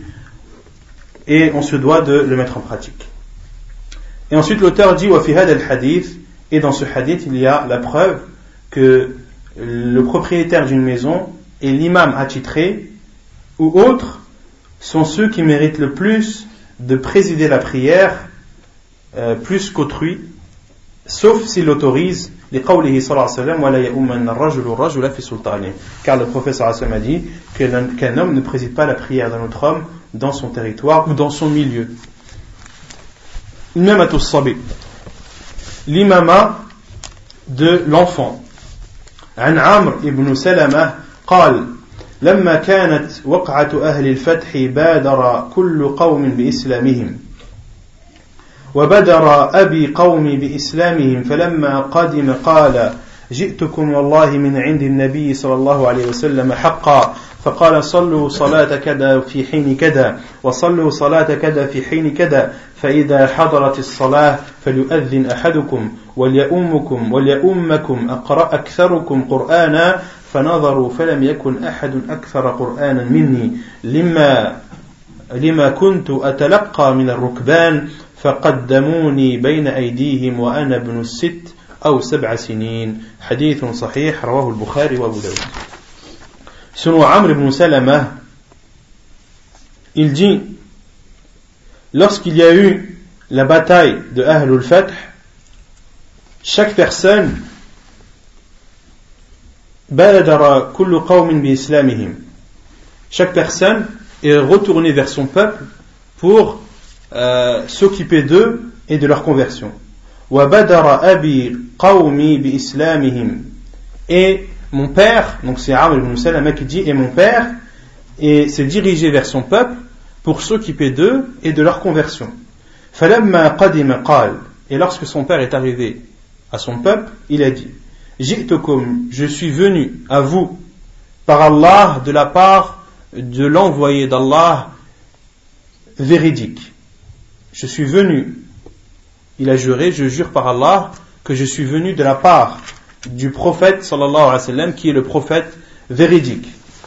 et on se doit de le mettre en pratique. Et ensuite l'auteur dit wa fi hada al-hadith, et dans ce hadith il y a la preuve que le propriétaire d'une maison et l'imam attitré ou autre sont ceux qui méritent le plus de présider la prière plus qu'autrui, sauf s'il l'autorise, لقوله صلى الله عليه وسلم ولا يؤمن الرجل الرجل في سلطانه. Car le prophète صلى الله عليه وسلم a dit qu'un homme ne préside pas la prière d'un autre homme dans son territoire ou dans son milieu. Imamatu as-sabi, l'imama de l'enfant. عن عمرو بن سلمة قال لما كانت وقعة أهل الفتح بادر كل قوم بإسلامهم وبدر أبي قومي بإسلامهم فلما قدم قال جئتكم والله من عند النبي صلى الله عليه وسلم حقا فقال صلوا صلاة كذا في حين كذا وصلوا صلاة كذا في حين كذا فإذا حضرت الصلاة فليؤذن أحدكم وليؤمكم أكثركم قرآنا فنظروا فلم يكن أحد أكثر قرآنا مني لما كنت أتلقى من الركبان فقدموني بين أيديهم وأنا ابن 6 أو 7 سنين. حديث صحيح رواه البخاري وأبو داود. Selon Amr ibn Salama, il dit, lorsqu'il y a eu la bataille de Ahlul Fath, chaque personne baladara kullu qawmin bi islamihim, chaque personne est retournée vers son peuple pour s'occuper d'eux et de leur conversion. Wa badara abi qawmi bi islamihim, et mon père, donc c'est Amr ibn Salama qui dit, et mon père s'est dirigé vers son peuple pour s'occuper d'eux et de leur conversion. Falamma qadima qal, et lorsque son père est arrivé à son peuple, il a dit, Ji'tukum, je suis venu à vous par Allah, de la part de l'envoyé d'Allah véridique. Je suis venu, il a juré, je jure par Allah que je suis venu de la part du prophète sallallahu alayhi wa sallam, qui est le prophète véridique.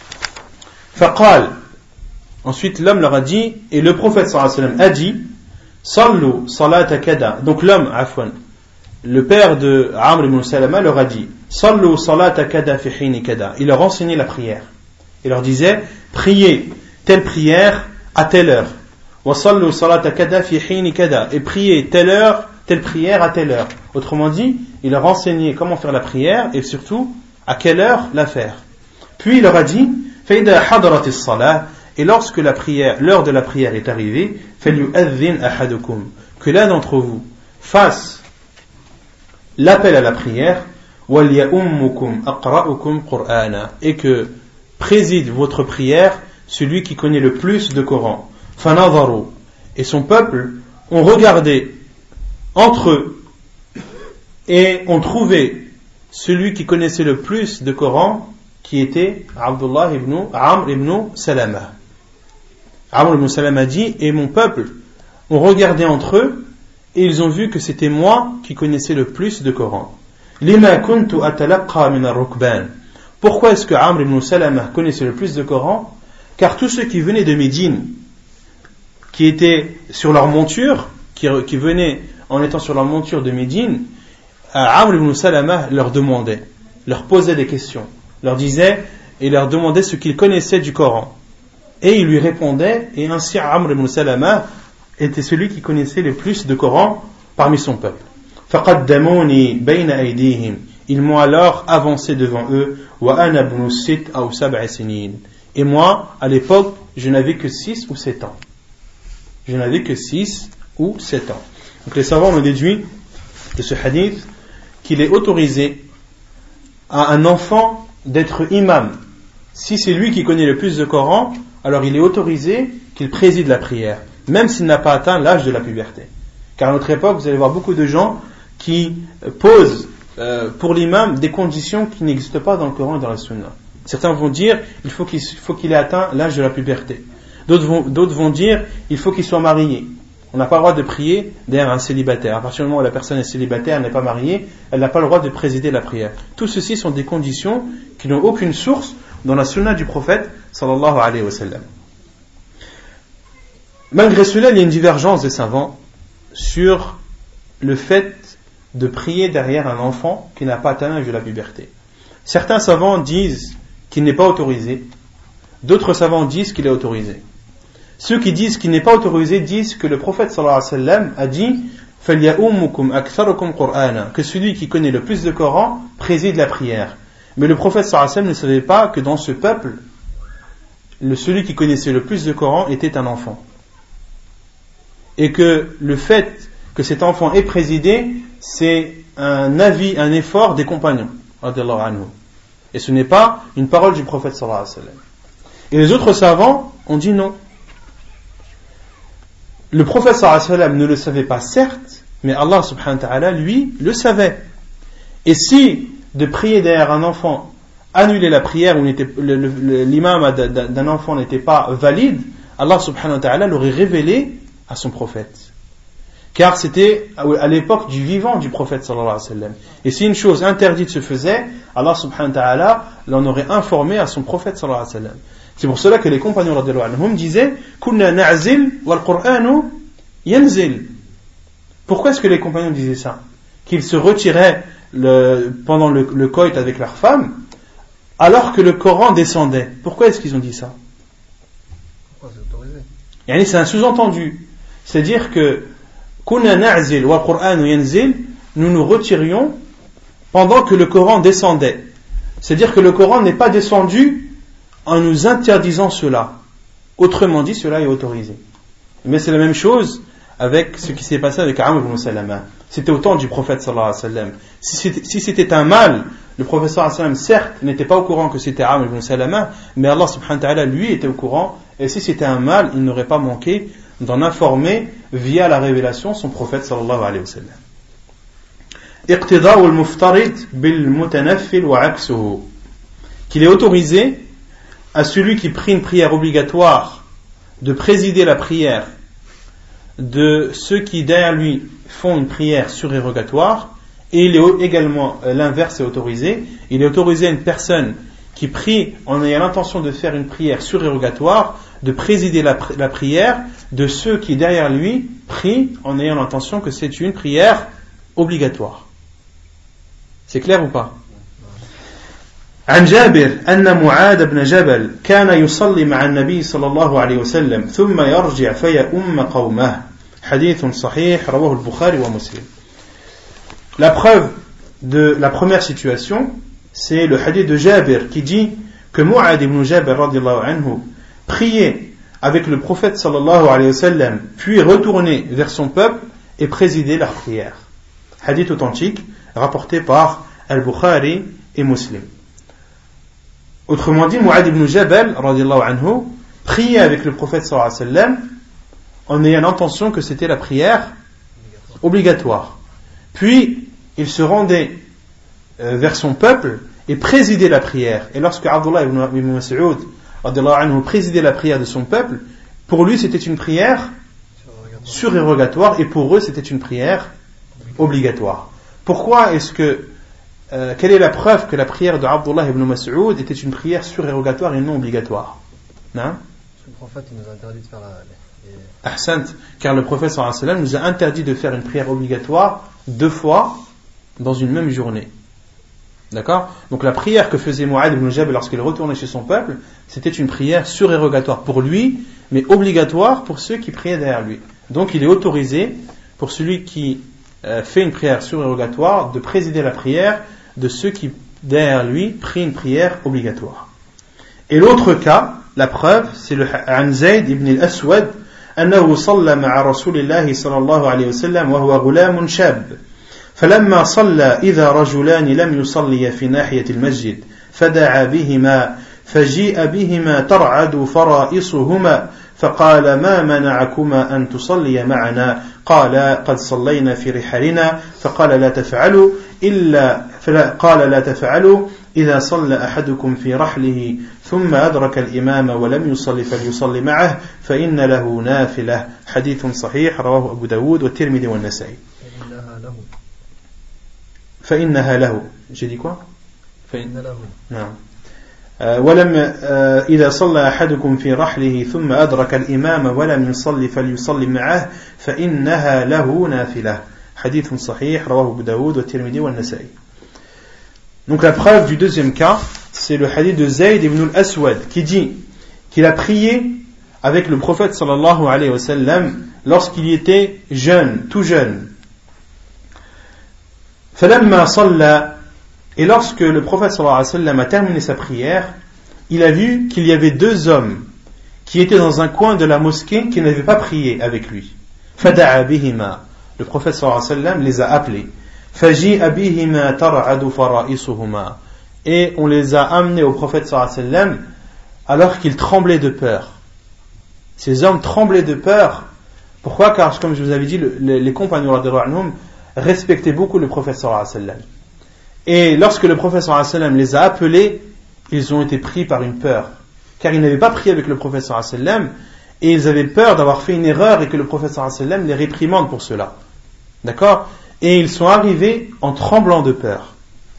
Faqal, ensuite l'homme leur a dit, et le prophète sallallahu alayhi wa sallam a dit, Sallu salata kada. Donc l'homme, afwan, le père de Amr ibn Salama leur a dit, Sallu salata kada fi hini kada. Il leur enseignait la prière. Il leur disait, priez telle prière à telle heure. Wa sallu salata kada fi hini kada. Et priez telle heure, telle prière à telle heure. Autrement dit, il leur enseignait comment faire la prière et surtout à quelle heure la faire. Puis il leur a dit, فَإِذَا حَضَرَتِ الصَّلَاةِ, et lorsque l'heure de la prière est arrivée, فَلْيُؤَذِّنْ أَحَدُكُمْ, que l'un d'entre vous fasse l'appel à la prière, وَلْيَؤُمُّكُمْ أَقْرَأُكُمْ قُرْآنًا, et que préside votre prière celui qui connaît le plus de Coran. فَنَظَرُوا, et son peuple ont regardé entre eux et ont trouvé celui qui connaissait le plus de Coran, qui était Amr ibn Salama. Amr ibn Salama dit, et mon peuple ont regardé entre eux et ils ont vu que c'était moi qui connaissais le plus de Coran. Lima kuntu atalaqqa min ar-rukban. Pourquoi est-ce que Amr ibn Salama connaissait le plus de Coran? Car tous ceux qui venaient de Médine, qui étaient sur leur monture, qui venaient en étant sur leur monture de Médine, Amr ibn Salama leur demandait, leur posait des questions, leur disait et leur demandait ce qu'ils connaissaient du Coran. Et il lui répondait, et ainsi Amr ibn Salama était celui qui connaissait le plus de Coran parmi son peuple. فَقَدَّمُونِي بَيْنَ أَيْدِيهِمْ, ils m'ont alors avancé devant eux, وَأَنَا بْنُ 6 أَوْ 7 سِنِينَ, et moi, à l'époque, je n'avais que 6 ou 7 ans. Je n'avais que 6 ou 7 ans. Donc les savants ont déduit de ce hadith qu'il est autorisé à un enfant d'être imam. Si c'est lui qui connaît le plus de Coran, alors il est autorisé qu'il préside la prière, même s'il n'a pas atteint l'âge de la puberté. Car à notre époque, vous allez voir beaucoup de gens qui posent pour l'imam des conditions qui n'existent pas dans le Coran et dans la Sunna. Certains vont dire il faut qu'il ait atteint l'âge de la puberté. D'autres vont dire il faut qu'il soit marié. On n'a pas le droit de prier derrière un célibataire. À partir du moment où la personne est célibataire, elle n'est pas mariée, elle n'a pas le droit de présider la prière. Tout ceci sont des conditions qui n'ont aucune source dans la sunna du prophète sallallahu alayhi wa sallam. Malgré cela, il y a une divergence des savants sur le fait de prier derrière un enfant qui n'a pas atteint l'âge de la puberté. Certains savants disent qu'il n'est pas autorisé, d'autres savants disent qu'il est autorisé. Ceux qui disent qu'il n'est pas autorisé disent que le prophète sallallahu alayhi wa sallam a dit فَلْيَأُمُّكُمْ أَكْثَرُكُمْ قُرْآنًا, que celui qui connaît le plus de Coran préside la prière. Mais le prophète sallallahu alayhi wa sallam ne savait pas que dans ce peuple, celui qui connaissait le plus de Coran était un enfant. Et que le fait que cet enfant ait présidé, c'est un effort des compagnons, radiyallahu anhu. Et ce n'est pas une parole du prophète sallallahu alayhi wa sallam. Et les autres savants ont dit non. Le prophète sallallahu alayhi wa sallam ne le savait pas, certes, mais Allah subhanahu wa ta'ala, lui, le savait. Et si de prier derrière un enfant annulait la prière, ou l'imam d'un enfant n'était pas valide, Allah subhanahu wa ta'ala l'aurait révélé à son prophète. Car c'était à l'époque du vivant du prophète sallallahu alayhi wa sallam. Et si une chose interdite se faisait, Allah subhanahu wa ta'ala l'en aurait informé à son prophète sallallahu alayhi wa sallam. C'est pour cela que les compagnons radiyallahu anhum disaient Kunna na'zil wal Qur'anu yanzil. Pourquoi est-ce que les compagnons disaient ça? Qu'ils se retiraient pendant le coït avec leurs femmes alors que le Coran descendait. Pourquoi est-ce qu'ils ont dit ça? Pourquoi c'est autorisé? C'est un sous-entendu. C'est-à-dire que Kunna na'zil wal Qur'anu yanzil, nous nous retirions pendant que le Coran descendait. C'est-à-dire que le Coran n'est pas descendu en nous interdisant cela. Autrement dit, cela est autorisé. Mais c'est la même chose avec ce qui s'est passé avec Amr ibn Salama. C'était au temps du prophète sallallahu alayhi wa sallam. Si c'était un mal, le prophète sallallahu alayhi wa sallam, certes, n'était pas au courant que c'était Amr ibn Salama, mais Allah subhanahu wa ta'ala, lui, était au courant. Et si c'était un mal, il n'aurait pas manqué d'en informer via la révélation son prophète sallallahu alayhi wa sallam. Iqtida'u al-muftarid bil-mutanaffil wa aksuhu. Qu'il est autorisé à celui qui prie une prière obligatoire de présider la prière de ceux qui derrière lui font une prière surérogatoire, et il est également, l'inverse est autorisé. Il est autorisé à une personne qui prie en ayant l'intention de faire une prière surérogatoire de présider la prière de ceux qui derrière lui prient en ayant l'intention que c'est une prière obligatoire. C'est clair ou pas? عن جابر أن معاذ بن جبل كان يصلي مع النبي صلى الله عليه وسلم ثم يرجع فيؤم قومه حديث صحيح رواه البخاري ومسلم. La preuve de la première situation, c'est le hadith de Jabir qui dit que Mu'ad ibn Jabal radiyallahu anhu priait avec le prophète sallallahu alayhi wa sallam, puis retournait vers son peuple et présidait leur prière. Hadith authentique rapporté par Al-Bukhari et Muslim. Autrement dit, Mu'ad ibn Jabal radiyallahu anhu priait avec le prophète sallallahu alayhi wa sallam en ayant l'intention que c'était la prière obligatoire. Puis il se rendait vers son peuple et présidait la prière. Et lorsque Abdullah ibn Mas'ud radiyallahu anhu présidait la prière de son peuple, pour lui c'était une prière surérogatoire et pour eux c'était une prière obligatoire. Pourquoi est-ce que quelle est la preuve que la prière de Abdullah ibn Mas'ud était une prière surérogatoire et non obligatoire? Non? Le prophète il nous a interdit de faire Ahsant, car le prophète sallallahu alayhi wa sallam nous a interdit de faire une prière obligatoire 2 fois dans une même journée. D'accord? Donc la prière que faisait Mu'ad ibn Jabal lorsqu'il retournait chez son peuple, c'était une prière surérogatoire pour lui, mais obligatoire pour ceux qui priaient derrière lui. Donc il est autorisé pour celui qui fait une prière surérogatoire de présider la prière de ceux qui derrière lui prient une prière obligatoire. Et l'autre cas, la preuve, c'est le An Zayd ibn al-Aswad أنه صلى مع رسول الله صلى الله عليه وسلم وهو غلام شاب فلما صلى إذا رجلان لم يصليا في ناحية المسجد فدعا بهما فجيء بهما ترعد فرائصهما فقال ما منعكما أن تصليا معنا قال قد صلينا في رحالنا فقال لا تفعلوا إذا صلى أحدكم في رحله ثم أدرك الإمام ولم يصلي فليصلي معه فإن له نافلة حديث صحيح رواه أبو داود والترمذي والنسائي. فإنها له j'ai dit quoi? فإن له نعم ولم إذا صلى أحدكم في رحله ثم أدرك الإمام ولم يصلي فليصلي معه فإنها له نافلة حديث صحيح رواه أبو داود والترمذي والنسائي. Donc la preuve du deuxième cas, c'est le hadith de Zayd ibn al-Aswad qui dit qu'il a prié avec le prophète sallallahu alayhi wa sallam lorsqu'il était jeune, tout jeune. فلما صلى, et lorsque le prophète sallallahu alayhi wa sallam a terminé sa prière, il a vu qu'il y avait deux hommes qui étaient dans un coin de la mosquée qui n'avaient pas prié avec lui. فدعا بهما, le prophète sallallahu alayhi wa sallam les a appelés. فجيء بهما ترعد فرائصهما, et on les a amenés au prophète sallallahu alayhi wa sallam alors qu'ils tremblaient de peur. Ces hommes tremblaient de peur. Pourquoi? Car comme je vous avais dit, les compagnons radhiyallahu anhum respectaient beaucoup le prophète sallallahu alayhi wa sallam. Et lorsque le prophète sallallahu alayhi wa sallam les a appelés, ils ont été pris par une peur, car ils n'avaient pas prié avec le prophète sallallahu alayhi wa sallam, et ils avaient peur d'avoir fait une erreur et que le prophète sallallahu alayhi wa sallam les réprimande pour cela. D'accord? Et ils sont arrivés en tremblant de peur.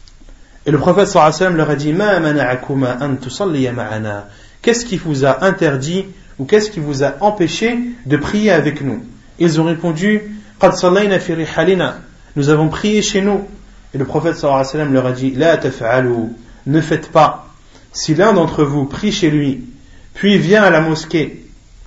Et le prophète sallallahu alayhi wa sallam leur a dit: Ma mana'akuma an tusalliya ma'ana. Qu'est-ce qui vous a interdit ou qu'est-ce qui vous a empêché de prier avec nous? Ils ont répondu: Qad sallayna fi rihalina. Nous avons prié chez nous. Et le prophète sallallahu alayhi wa sallam leur a dit: La taf'alu, ne faites pas. Si l'un d'entre vous prie chez lui, puis vient à la mosquée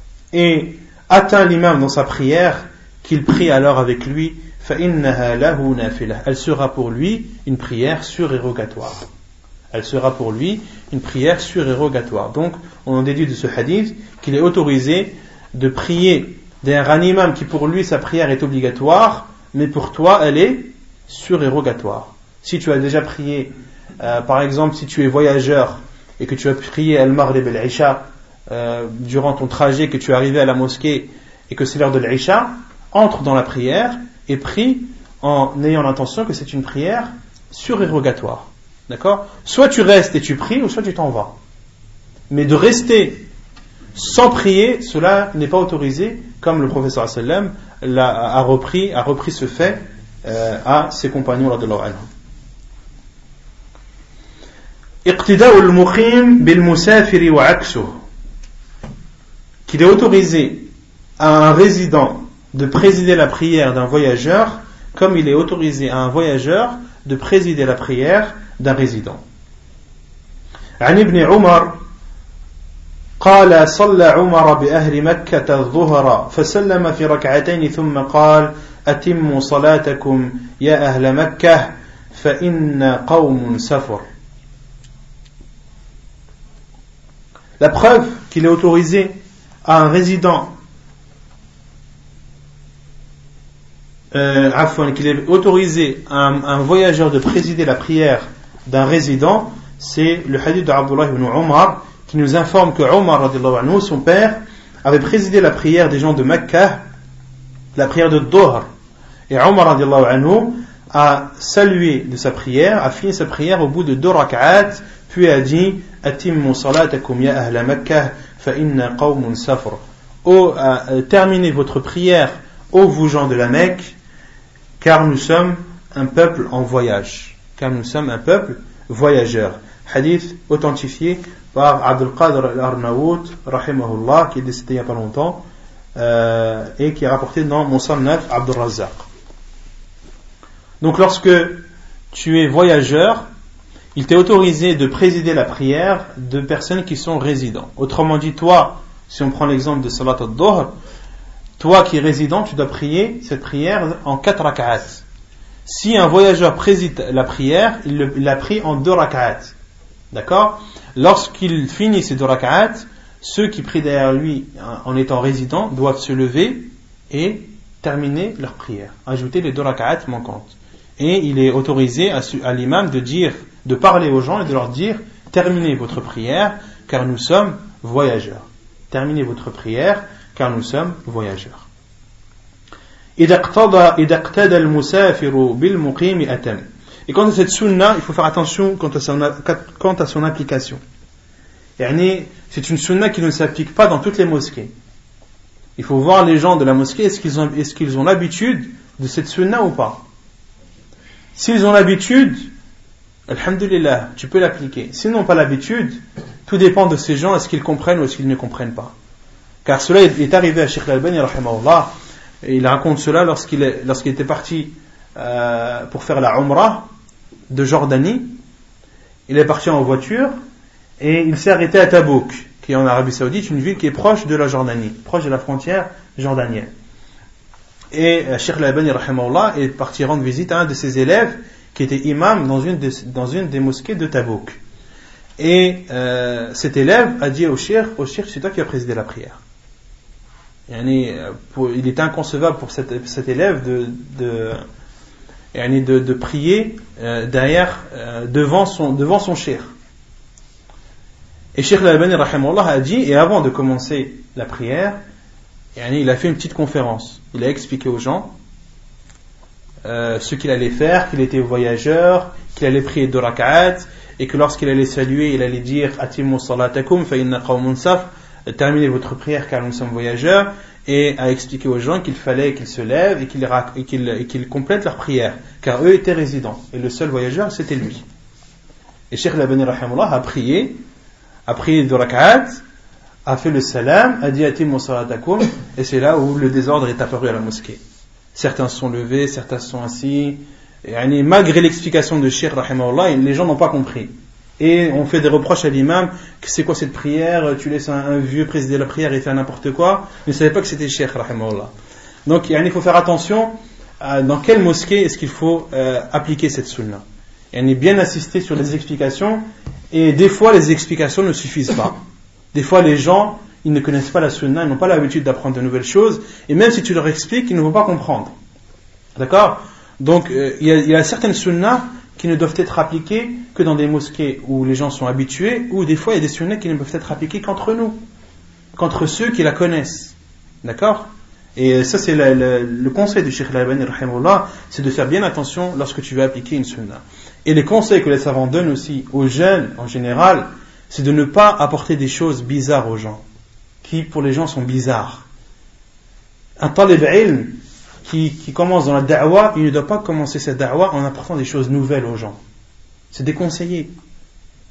et atteint l'imam dans sa prière, qu'il prie alors avec lui, فَإِنَّهَا لَهُ نَافِلَةٌ. Elle sera pour lui une prière surérogatoire. Elle sera pour lui une prière surérogatoire. Donc, on en déduit de ce hadith qu'il est autorisé de prier derrière un imam qui pour lui sa prière est obligatoire, mais pour toi elle est surérogatoire. Si tu as déjà prié, par exemple, si tu es voyageur et que tu as prié al-Maghrib et al-Isha durant ton trajet, que tu es arrivé à la mosquée et que c'est l'heure de l'Isha, entre dans la prière et prie en ayant l'intention que c'est une prière surérogatoire. D'accord? Soit tu restes et tu pries, ou soit tu t'en vas. Mais de rester sans prier, cela n'est pas autorisé, comme le professeur sallam a repris ce fait à ses compagnons radhiyallahu anhum. اقتداء المقيم بالمسافر وعكسه, qu'il est autorisé à un résident de présider la prière d'un voyageur comme il est autorisé à un voyageur de présider la prière d'un résident. عن ابن عمر قال صلى عمر بأهل مكة الظهر فسلم في ركعتين ثم قال أتموا صلاتكم يا أهل مكة فإن قوم سفر. La preuve qu'il est autorisé à un résident qu'il est autorisé à un voyageur de présider la prière d'un résident, c'est le hadith de Abdullah ibn Umar qui nous informe que Umar radhiyallahu anhu, son père, avait présidé la prière des gens de Mecca, la prière de Dhuhr, et Umar radhiyallahu anhu a salué de sa prière, a fini sa prière au bout de 2 rak'at, puis a dit Atimmu salatakum ya ahla Makkah fa inna qawmun safr. Terminez votre prière, ô vous gens de la Mecque, car nous sommes un peuple en voyage. Car nous sommes un peuple voyageur. Hadith authentifié par Abdul Qadir al-Arnaout, rahimahullah, qui est décédé il n'y a pas longtemps, et qui est rapporté dans Musannaf Abdul Razzaq. Donc lorsque tu es voyageur, il t'est autorisé de présider la prière de personnes qui sont résidents. Autrement dit, toi, si on prend l'exemple de Salat al-Dhuhr, toi qui es résident, tu dois prier cette prière en 4 rak'at. Si un voyageur préside la prière, il la prie en 2 rak'at. D'accord? Lorsqu'il finit ces 2 rak'at, ceux qui prient derrière lui en étant résidents doivent se lever et terminer leur prière, ajouter les 2 rak'at manquantes. Et il est autorisé à l'imam de parler aux gens et de leur dire: terminez votre prière car nous sommes voyageurs. Terminez votre prière car nous sommes voyageurs. Et quant à cette sunna, il faut faire attention quant à son application. C'est une sunna qui ne s'applique pas dans toutes les mosquées. Il faut voir les gens de la mosquée, est-ce qu'ils ont l'habitude de cette sunna ou pas. S'ils ont l'habitude, alhamdulillah, tu peux l'appliquer. S'ils n'ont pas l'habitude, tout dépend de ces gens, est-ce qu'ils comprennent ou est-ce qu'ils ne comprennent pas. Car cela est arrivé à Cheikh Al-Albani, rahimahullah, et il raconte cela lorsqu'il était parti pour faire la Umrah de Jordanie. Il est parti en voiture et il s'est arrêté à Tabouk, qui est en Arabie Saoudite, une ville qui est proche de la Jordanie, proche de la frontière jordanienne. Et Cheikh Al-Albani, rahimahullah, est parti rendre visite à un de ses élèves qui était imam dans une des mosquées de Tabouk. Et cet élève a dit au cheikh, c'est toi qui as présidé la prière. Il était inconcevable pour cet élève de prier devant son cheikh. Et Cheikh Al-Albani rahimahullah a dit, et avant de commencer la prière, il a fait une petite conférence. Il a expliqué aux gens ce qu'il allait faire, qu'il était voyageur, qu'il allait prier 2 rak'at, et que lorsqu'il allait saluer, il allait dire Atimmu salatakum fa inna qawmun saf, terminez votre prière car nous sommes voyageurs, et a expliqué aux gens qu'il fallait qu'ils se lèvent et qu'ils complètent leur prière, car eux étaient résidents, et le seul voyageur c'était lui. Et Cheikh Al-Albani rahimahullah a prié 2 rak'at, a fait le salam, a dit Atimmu salatakum, et c'est là où le désordre est apparu à la mosquée. Certains sont levés, certains sont assis, et malgré l'explication de Cheikh rahimahullah, les gens n'ont pas compris. Et on fait des reproches à l'imam, que c'est quoi cette prière, tu laisses un vieux présider la prière et faire n'importe quoi. Ils ne savaient pas que c'était Cheikh rahimahullah. Donc il faut faire attention dans quelle mosquée est-ce qu'il faut appliquer cette sunna. Bien assister sur les explications, et des fois les explications ne suffisent pas. Des fois les gens, ils ne connaissent pas la sunna, ils n'ont pas l'habitude d'apprendre de nouvelles choses, et même si tu leur expliques, ils ne vont pas comprendre. D'accord ? Donc il y a certaines sunnas qui ne doivent être appliquées que dans des mosquées où les gens sont habitués, ou des fois il y a des sunnas qui ne peuvent être appliquées qu'entre nous, qu'entre ceux qui la connaissent. D'accord ? Et ça c'est le conseil du Cheikh Al-Albani rahimahullah, c'est de faire bien attention lorsque tu veux appliquer une sunna. Et les conseils que les savants donnent aussi aux jeunes en général, c'est de ne pas apporter des choses bizarres aux gens, qui pour les gens sont bizarres. Un talib ilm qui commence dans la da'wa, il ne doit pas commencer cette da'wa en apportant des choses nouvelles aux gens. C'est déconseillé. D'accord ?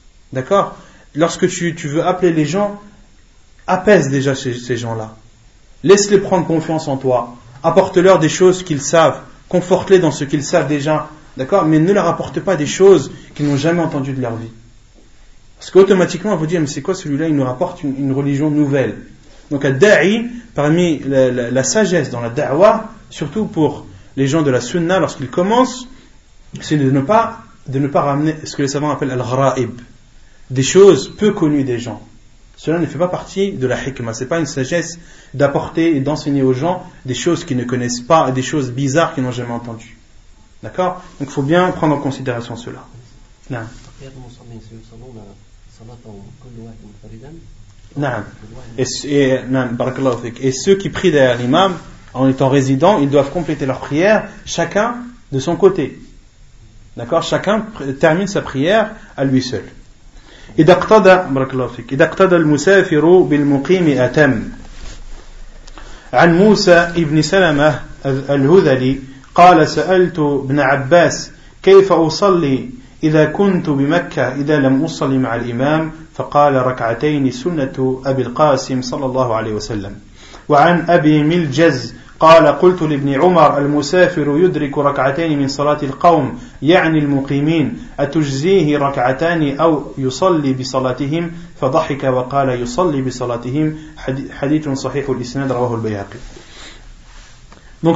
Lorsque tu veux appeler les gens, apaise déjà ces gens-là. Laisse-les prendre confiance en toi. Apporte-leur des choses qu'ils savent. Conforte-les dans ce qu'ils savent déjà. D'accord ? Mais ne leur apporte pas des choses qu'ils n'ont jamais entendues de leur vie. Parce qu'automatiquement, on va dire, mais c'est quoi celui-là ? Il nous rapporte une religion nouvelle. Donc, à da'i, parmi la sagesse dans la da'wa, surtout pour les gens de la sunna, lorsqu'ils commencent, c'est de ne pas ramener ce que les savants appellent al-gharaib, des choses peu connues des gens. Cela ne fait pas partie de la hikmah. C'est pas une sagesse d'apporter et d'enseigner aux gens des choses qu'ils ne connaissent pas, des choses bizarres qu'ils n'ont jamais entendues. D'accord ? Donc il faut bien prendre en considération cela. Non. Et ceux qui prient derrière l'imam en étant résidents, ils doivent compléter leur prière chacun de son côté. D'accord ? Chacun termine sa prière à lui seul. إذا اقتدى المسافر بالمقيم أتم. عن موسى ابن سلمة الهذلي قال سألت ابن عباس كيف أصلي إذا كنت بمكة إذا لم أصلي مع الإمام فقال ركعتين سنة أبي القاسم صلى الله عليه وسلم. وعن أبي ملجز قال قلت لابن عمر المسافر يدرك ركعتين من صلاة القوم يعني المقيمين أتجزيه ركعتان أو يصلي بصلاتهم فضحك وقال يصلي بصلاتهم حديث صحيح الإسناد رواه البيهقي. Donc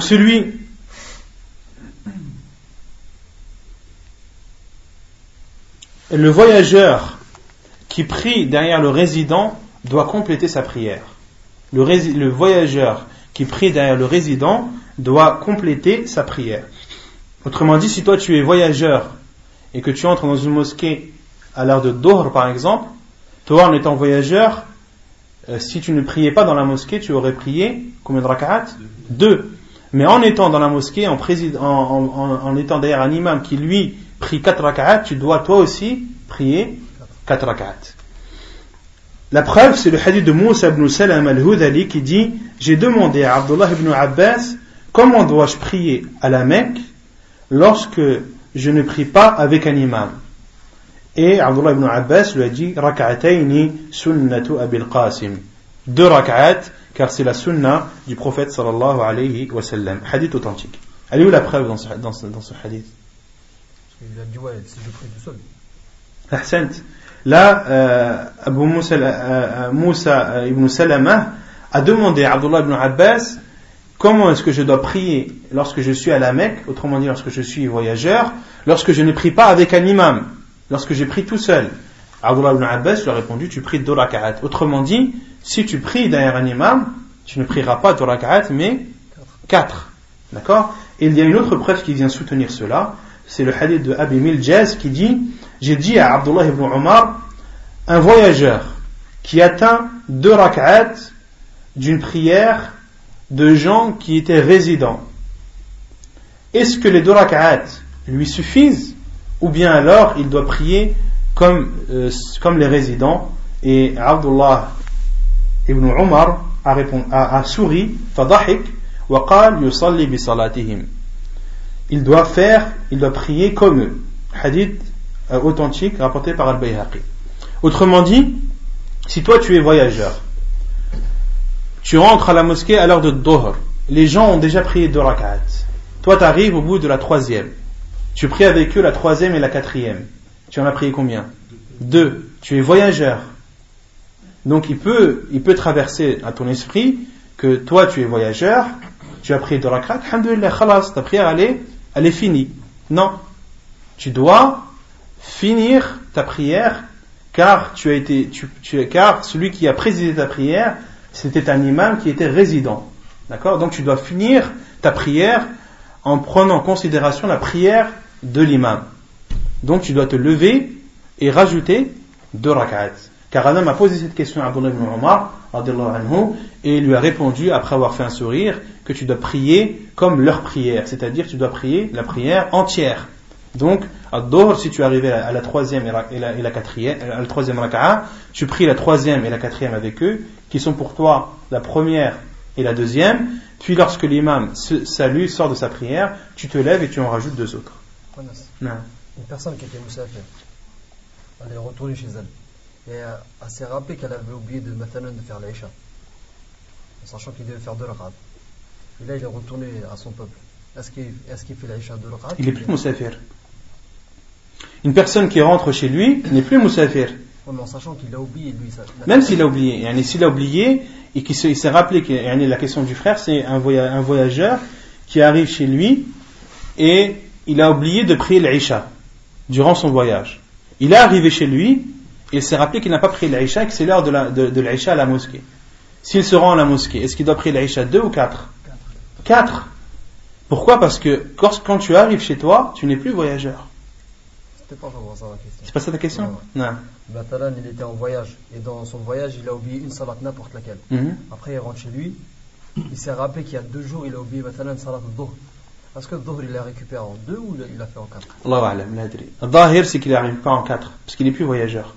le voyageur qui prie derrière le résident doit compléter sa prière. Le voyageur qui prie derrière le résident doit compléter sa prière. Autrement dit, si toi tu es voyageur et que tu entres dans une mosquée à l'heure de Dhuhr par exemple, toi en étant voyageur, si tu ne priais pas dans la mosquée, tu aurais prié combien de rak'at ? 2. Mais en étant dans la mosquée, en étant derrière un imam qui lui prie 4 rak'at, tu dois toi aussi prier 4 rak'at. La preuve, c'est le hadith de Moussa ibn Salam al-Hudhali qui dit « J'ai demandé à Abdullah ibn Abbas comment dois-je prier à la Mecque lorsque je ne prie pas avec un imam ?» Et Abdullah ibn Abbas lui a dit « Raka'atayni sunnatu Abil Qasim » 2 rak'at, car c'est la sunna du prophète sallallahu alayhi wa sallam. Hadith authentique. Elle est où la preuve dans ce hadith ? Parce qu'il a dit « Ouais, si je prie tout seul. » Ahsant. Là, Abu Moussa ibn Salama a demandé à Abdullah ibn Abbas comment est-ce que je dois prier lorsque je suis à la Mecque, autrement dit lorsque je suis voyageur, lorsque je ne prie pas avec un imam, lorsque je prie tout seul. Abdullah ibn Abbas lui a répondu, tu pries 2 rak'at. Autrement dit, si tu pries derrière un imam, tu ne prieras pas 2 rak'at, mais 4. D'accord? Et il y a une autre preuve qui vient soutenir cela, c'est le hadith de Abi Miljaz qui dit, j'ai dit à Abdullah ibn Omar, un voyageur qui atteint 2 rak'at d'une prière de gens qui étaient résidents, est-ce que les 2 rak'at lui suffisent, ou bien alors il doit prier comme les résidents? Et Abdullah ibn Omar a souri, fadahik, wa qal yusalli bi salatihim. Il doit prier comme eux. Hadith authentique rapporté par Al-Bayhaqi. Autrement dit, si toi tu es voyageur, tu rentres à la mosquée à l'heure de Dhuhr, les gens ont déjà prié 2 rak'at. Toi tu arrives au bout de la 3e. Tu pries avec eux la 3e et la 4e. Tu en as prié combien? 2. Tu es voyageur. Donc il peut traverser à ton esprit que toi tu es voyageur, tu as prié 2 rak'at, alhamdoulilah, khalas, ta prière elle est finie. Non. Tu dois finir ta prière car car celui qui a présidé ta prière, c'était un imam qui était résident. D'accord? Donc tu dois finir ta prière en prenant en considération la prière de l'imam. Donc tu dois te lever et rajouter 2 rak'at. Car un homme a posé cette question à Abdullah ibn Omar et il lui a répondu, après avoir fait un sourire, que tu dois prier comme leur prière, c'est-à-dire tu dois prier la prière entière. Donc, à Dhuhr, si tu es arrivé à la 3e et la 4e, à la 3e raka'a, tu pries la 3e et la 4e avec eux, qui sont pour toi la première et la 2e, puis lorsque l'imam salue, sort de sa prière, tu te lèves et tu en rajoutes 2 autres. Une personne qui était moussafir, elle est retournée chez elle, et elle s'est rappelée qu'elle avait oublié de faire l'Aïcha, sachant qu'il devait faire 2 rak'at. Et là il est retourné à son peuple. Est-ce qu'il fait l'Aïcha 2 rak'at? Il n'est plus moussafir. Une personne qui rentre chez lui n'est plus moussafir. Oui, mais en sachant qu'il a oublié, lui, même s'il a oublié, s'il a oublié et qu'il s'est rappelé que la question du frère, c'est un voyageur qui arrive chez lui et il a oublié de prier l'Aïcha durant son voyage. Il est arrivé chez lui et il s'est rappelé qu'il n'a pas prié l'Aïcha et que c'est l'heure de l'Aïcha à la mosquée. S'il se rend à la mosquée, est-ce qu'il doit prier l'Aïcha 2 ou 4? 4. Pourquoi? Parce que quand tu arrives chez toi, tu n'es plus voyageur. C'était pas vraiment ça la question. C'est pas ça ta question? Non. Batalan, il était en voyage et dans son voyage, il a oublié une salat n'importe laquelle. Après, il rentre chez lui, il s'est rappelé qu'il y a 2 jours, il a oublié Batalan salat al-Dhuhr. Est-ce que Dhuhr il l'a récupéré en 2 ou il l'a fait en 4? Allahu a'lam, l'adri. Al-Dhahir, c'est qu'il n'arrive pas en 4 parce qu'il n'est plus voyageur.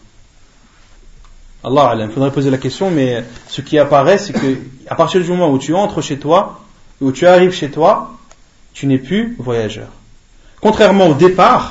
Allahu a'lam, il faudrait poser la question, mais ce qui apparaît, c'est que à partir du moment où tu entres chez toi, où tu arrives chez toi, tu n'es plus voyageur. Contrairement au départ,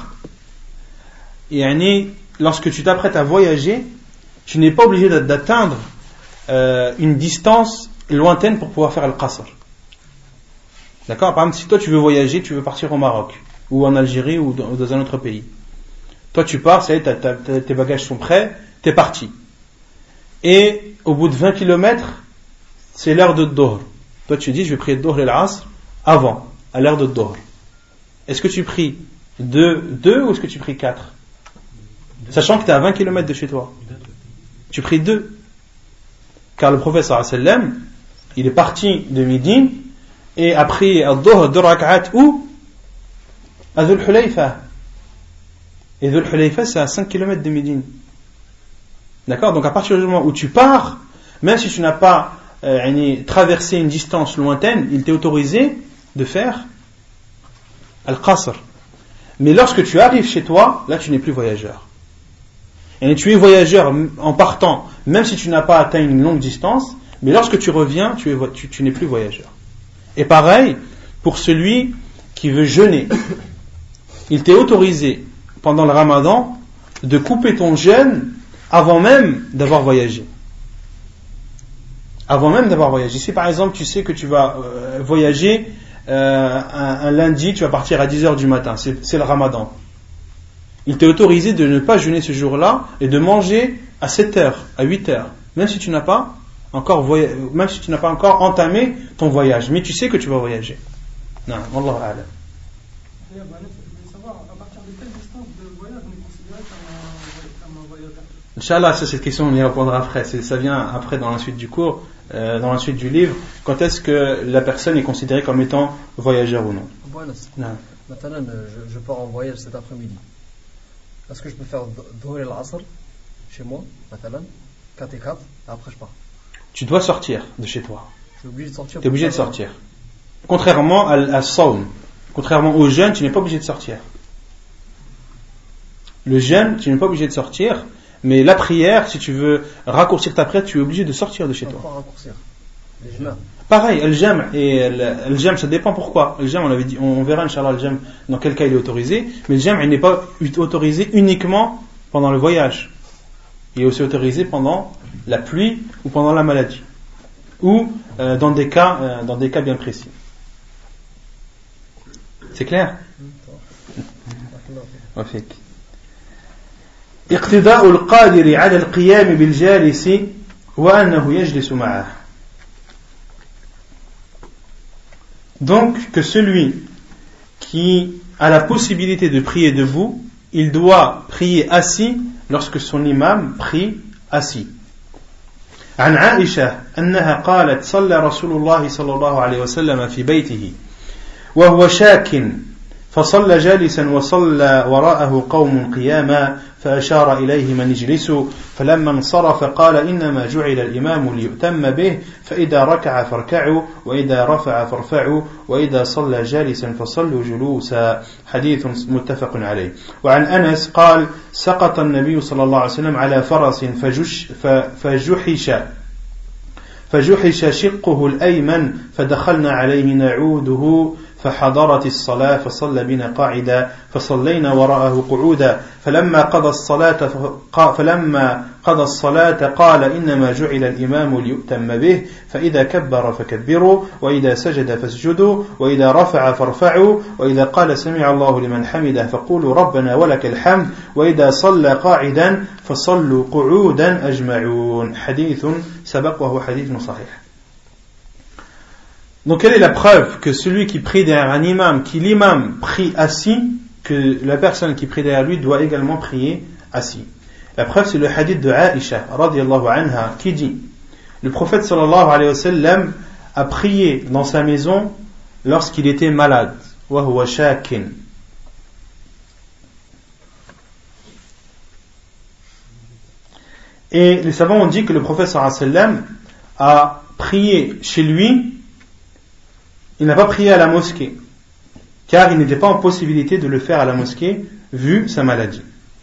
lorsque tu t'apprêtes à voyager, tu n'es pas obligé d'atteindre une distance lointaine pour pouvoir faire le qasr. D'accord? Par exemple, si toi tu veux voyager, tu veux partir au Maroc, ou en Algérie, ou dans un autre pays. Toi tu pars, ça y est, tes bagages sont prêts, t'es parti. Et au bout de 20 km, c'est l'heure de Dhuhr. Toi tu dis, je vais prier Dhuhr et l'Asr avant, à l'heure de Dhuhr. Est-ce que tu pries 2 ou est-ce que tu pries 4? Sachant que tu es à 20 km de chez toi. Tu pries 2. Car le prophète sallallahu alayhi wa sallam, il est parti de Médine et a prié à Dhuhr 2 rak'at où? À Dhul Hulayfa. Et Dhul Hulayfa c'est à 5 km de Médine. D'accord? Donc à partir du moment où tu pars, même si tu n'as pas traversé une distance lointaine, il t'est autorisé de faire Al-Qasr. Mais lorsque tu arrives chez toi, là tu n'es plus voyageur. Et tu es voyageur en partant, même si tu n'as pas atteint une longue distance, mais lorsque tu reviens, tu n'es plus voyageur. Et pareil, pour celui qui veut jeûner, il t'est autorisé, pendant le Ramadan, de couper ton jeûne avant même d'avoir voyagé. Avant même d'avoir voyagé. Si par exemple tu sais que tu vas voyager un lundi, tu vas partir à 10h du matin, c'est le Ramadan. Il t'est autorisé de ne pas jeûner ce jour-là et de manger à 7h, à 8h, même si tu n'as pas même si tu n'as pas encore entamé ton voyage, mais tu sais que tu vas voyager. Non, Wallahu a'lam. Je voulais savoir à partir de quelle distance de voyage on est considéré comme un voyageur. Inch'Allah, cette question on y répondra après. Ça vient après dans la suite du cours, dans la suite du livre. Quand est-ce que la personne est considérée comme étant voyageur ou non? Non. Maintenant, je pars en voyage cet après-midi. Est-ce que je peux faire Dhuhr al-Asr chez moi, maintenant, 4 et 4, et après je pars? Tu dois sortir de chez toi. Je suis obligé de sortir. Tu es obligé de sortir. Contrairement à Sawm, contrairement au jeûne, tu n'es pas obligé de sortir. Le jeûne, tu n'es pas obligé de sortir, mais la prière, si tu veux raccourcir ta prière, tu es obligé de sortir de chez toi. Pas raccourcir. Les jam'. Pareil, le jam, ça dépend pourquoi. Le jam, on l'avait dit, on verra Inch'Allah le jam dans quel cas il est autorisé, mais le jam, il n'est pas autorisé uniquement pendant le voyage. Il est aussi autorisé pendant la pluie ou pendant la maladie, ou dans des cas bien précis. C'est clair? اقتداء القادر على القيام بالجالس وأنه يجلس معه. Donc que celui qui a la possibilité de prier debout, il doit prier assis lorsque son imam prie assis. عن عائشة أنها قالت صلى رسول الله صلى الله عليه وسلم في بيته وهو شاك فصلى جالسا وصلى وراءه قوم قياما فأشار إليه من اجلسوا فلما انصرف قال إنما جعل الإمام ليؤتم به فإذا ركع فاركعوا وإذا رفع فارفعوا وإذا صلى جالسا فصلوا جلوسا. حديث متفق عليه. وعن أنس قال سقط النبي صلى الله عليه وسلم على فرس فجحش شقه الأيمن فدخلنا عليه نعوده فحضرت الصلاة فصلى بنا قاعدا فصلينا وراءه قعودا فلما قضى الصلاة قال إنما جعل الإمام ليؤتم به فإذا كبر فكبروا وإذا سجد فاسجدوا وإذا رفع فارفعوا وإذا قال سمع الله لمن حمده فقولوا ربنا ولك الحمد وإذا صلى قاعدا فصلوا قعودا أجمعون. حديث سبق وهو حديث صحيح. Donc quelle est la preuve que celui qui prie derrière un imam, qui l'imam prie assis, que la personne qui prie derrière lui doit également prier assis? La preuve c'est le hadith de Aïcha radiyallahu anha qui dit: le prophète sallallahu alayhi wa sallam a prié dans sa maison lorsqu'il était malade. Wa huwa shakin. Et les savants ont dit que le prophète sallallahu alayhi wa sallam a prié chez lui. Il n'a pas prié à la mosquée, car il n'était pas en possibilité de le faire à la mosquée, vu sa maladie.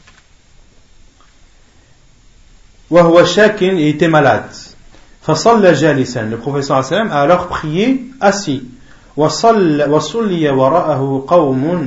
Wa huwa shakin, il était malade. Fasalla jalisan, le prophète sallallahu alayhi wa sallam a alors prié assis. Wa sulliya wara'ahu qawmun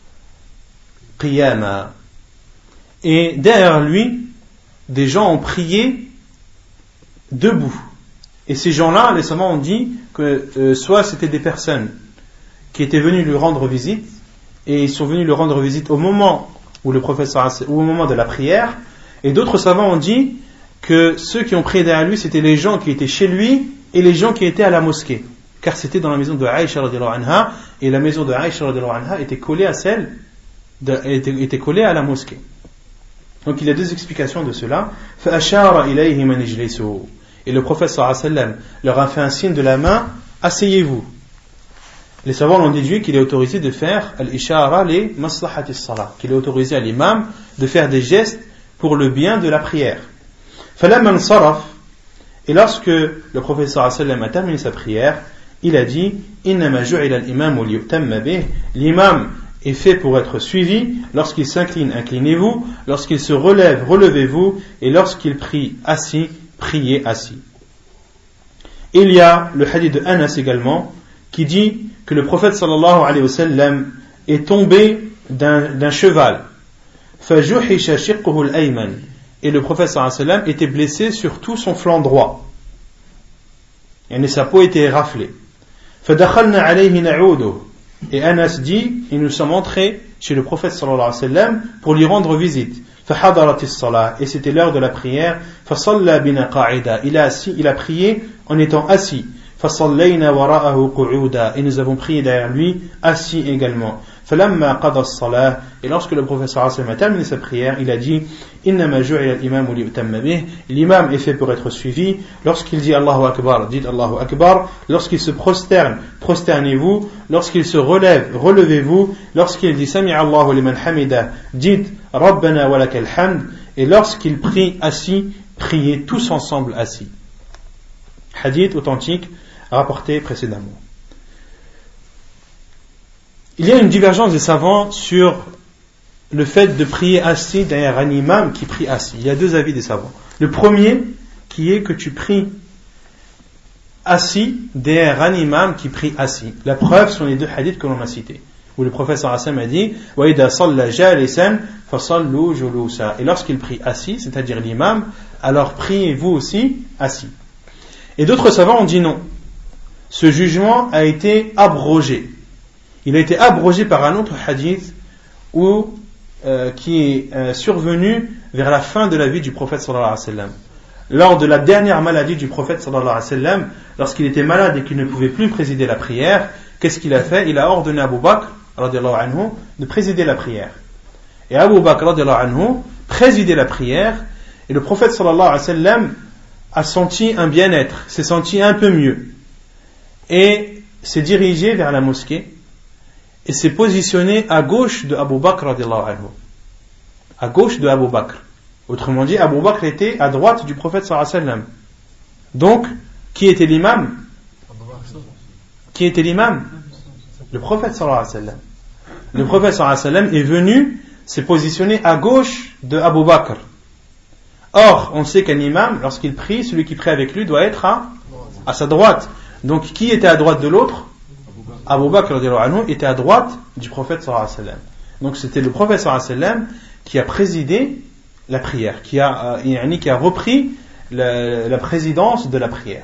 qiyama. Et derrière lui, des gens ont prié debout. Et ces gens-là, les savants ont dit que soit c'était des personnes qui étaient venues lui rendre visite, et ils sont venus lui rendre visite au moment où le professeur, ou au moment de la prière, et d'autres savants ont dit que ceux qui ont prié derrière lui, c'était les gens qui étaient chez lui et les gens qui étaient à la mosquée, car c'était dans la maison de Aïcha radhiyallahu anha, et la maison de Aïcha radhiyallahu anha était collée à était collée à la mosquée. Donc il y a deux explications de cela. فَأَشَارَ إِلَيْهِ مَنْ اجْلِسُوا. Et le prophète sallallahu alayhi wa sallam leur a fait un signe de la main, asseyez-vous. Les savants l'ont déduit qu'il est autorisé de faire al-ishara li maslahati as-salah, qu'il est autorisé à l'imam de faire des gestes pour le bien de la prière. فَلَمَّا انصَرَفَ. Et lorsque le prophète sallallahu alayhi wa sallam a terminé sa prière, il a dit إِنَّمَا جُعِلَ الْإِمَامُ لِيُؤْتَمَّ بِهِ. L'imam est fait pour être suivi. Lorsqu'il s'incline, inclinez-vous. Lorsqu'il se relève, relevez-vous. Et lorsqu'il prie assis, priez assis. Il y a le hadith de Anas également qui dit que le prophète sallallahu alayhi wa sallam est tombé d'un cheval. فَجُحِشَ شِقُّهُ الْأَيْمَنِ. Et le prophète sallallahu alayhi wa sallam était blessé sur tout son flanc droit. Et sa peau était raflée. فَدَخَلْنَا عَلَيْهِ نَعُودُهُ. Et Anas dit, et nous sommes entrés chez le prophète sallallahu alayhi wa sallam pour lui rendre visite. فحضرت الصلاة, et c'était l'heure de la prière. فصلى بنا قاعدا, il a prié en étant assis. فصلينا وراءه قعودا, et nous avons prié derrière lui assis également. فلما قضى الصلاة, et lorsque le prophète sallallahu alayhi wa sallam a terminé sa prière, il a dit إنما جعل الإمام ليؤتم به, l'imam est fait pour être suivi. Lorsqu'il dit Allahu Akbar, dites Allahu Akbar. Lorsqu'il se prosterne, prosternez-vous. Lorsqu'il se relève, relevez-vous. Lorsqu'il dit Sami'a Allahu liman hamida, dites Rabbana wa lakal hamd. Et lorsqu'il prie assis, priez tous ensemble assis. Hadith authentique rapporté précédemment. Il y a une divergence des savants sur le fait de prier assis derrière un imam qui prie assis. Il y a deux avis des savants. Le premier, qui est que tu pries assis derrière un imam qui prie assis. La preuve sont les deux hadiths que l'on a cités, où le prophète sallallahu alayhi wa sallam a dit وَإِذَا صَلَّى جَالِسًا فَصَلُّوا جُلُوسًا. Et lorsqu'il prie assis, c'est-à-dire l'imam, alors priez vous aussi assis. Et d'autres savants ont dit non. Ce jugement a été abrogé. Il a été abrogé par un autre hadith qui est survenu vers la fin de la vie du prophète sallallahu alayhi wa sallam. Lors de la dernière maladie du prophète sallallahu alayhi wa sallam, lorsqu'il était malade et qu'il ne pouvait plus présider la prière, qu'est-ce qu'il a fait? Il a ordonné à Abu Bakr radiallahu anhu de présider la prière. Et Abu Bakr radiallahu anhu présidait la prière, et le prophète sallallahu alayhi wa sallam a senti un bien-être, s'est senti un peu mieux, et s'est dirigé vers la mosquée et s'est positionné à gauche de Abu Bakr radiallahu anhu. À gauche de Abu Bakr. Autrement dit, Abu Bakr était à droite du prophète sallallahu alayhi wa sallam. Donc, qui était l'imam? Qui était l'imam? Le prophète sallallahu alayhi wa sallam. Le prophète sallallahu alayhi wa sallam est venu se positionner à gauche de Abu Bakr. Or, on sait qu'un imam, lorsqu'il prie, celui qui prie avec lui doit être à sa droite. Donc, qui était à droite de l'autre? Abu Bakr radiallahu anhu était à droite du prophète sallallahu alayhi wa sallam. Donc, c'était le prophète sallallahu alayhi wa sallam qui a présidé la prière, qui a repris la présidence de la prière.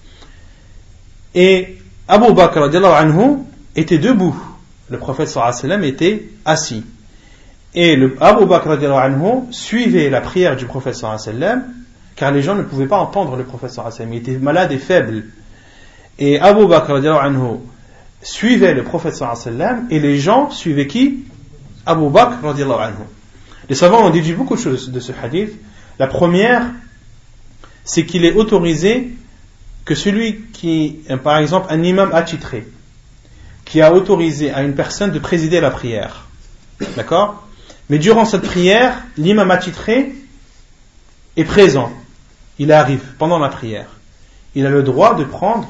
Et Abu Bakr radiallahu anhu était debout. Le prophète sallallahu alayhi wa sallam était assis. Et Abu Bakr radiallahu anhu suivait la prière du prophète sallallahu alayhi wa sallam, car les gens ne pouvaient pas entendre le prophète sallallahu alayhi wa sallam. Il était malade et faible. Et Abu Bakr radiallahu anhu suivait le prophète sallallahu alayhi wa sallam, et les gens suivaient qui? Abu Bakr radiallahu anhu. Les savants ont déduit beaucoup de choses de ce hadith. La première, c'est qu'il est autorisé que celui qui, par exemple, un imam attitré, qui a autorisé à une personne de présider la prière, d'accord? Mais durant cette prière, l'imam attitré est présent. Il arrive pendant la prière. Il a le droit de prendre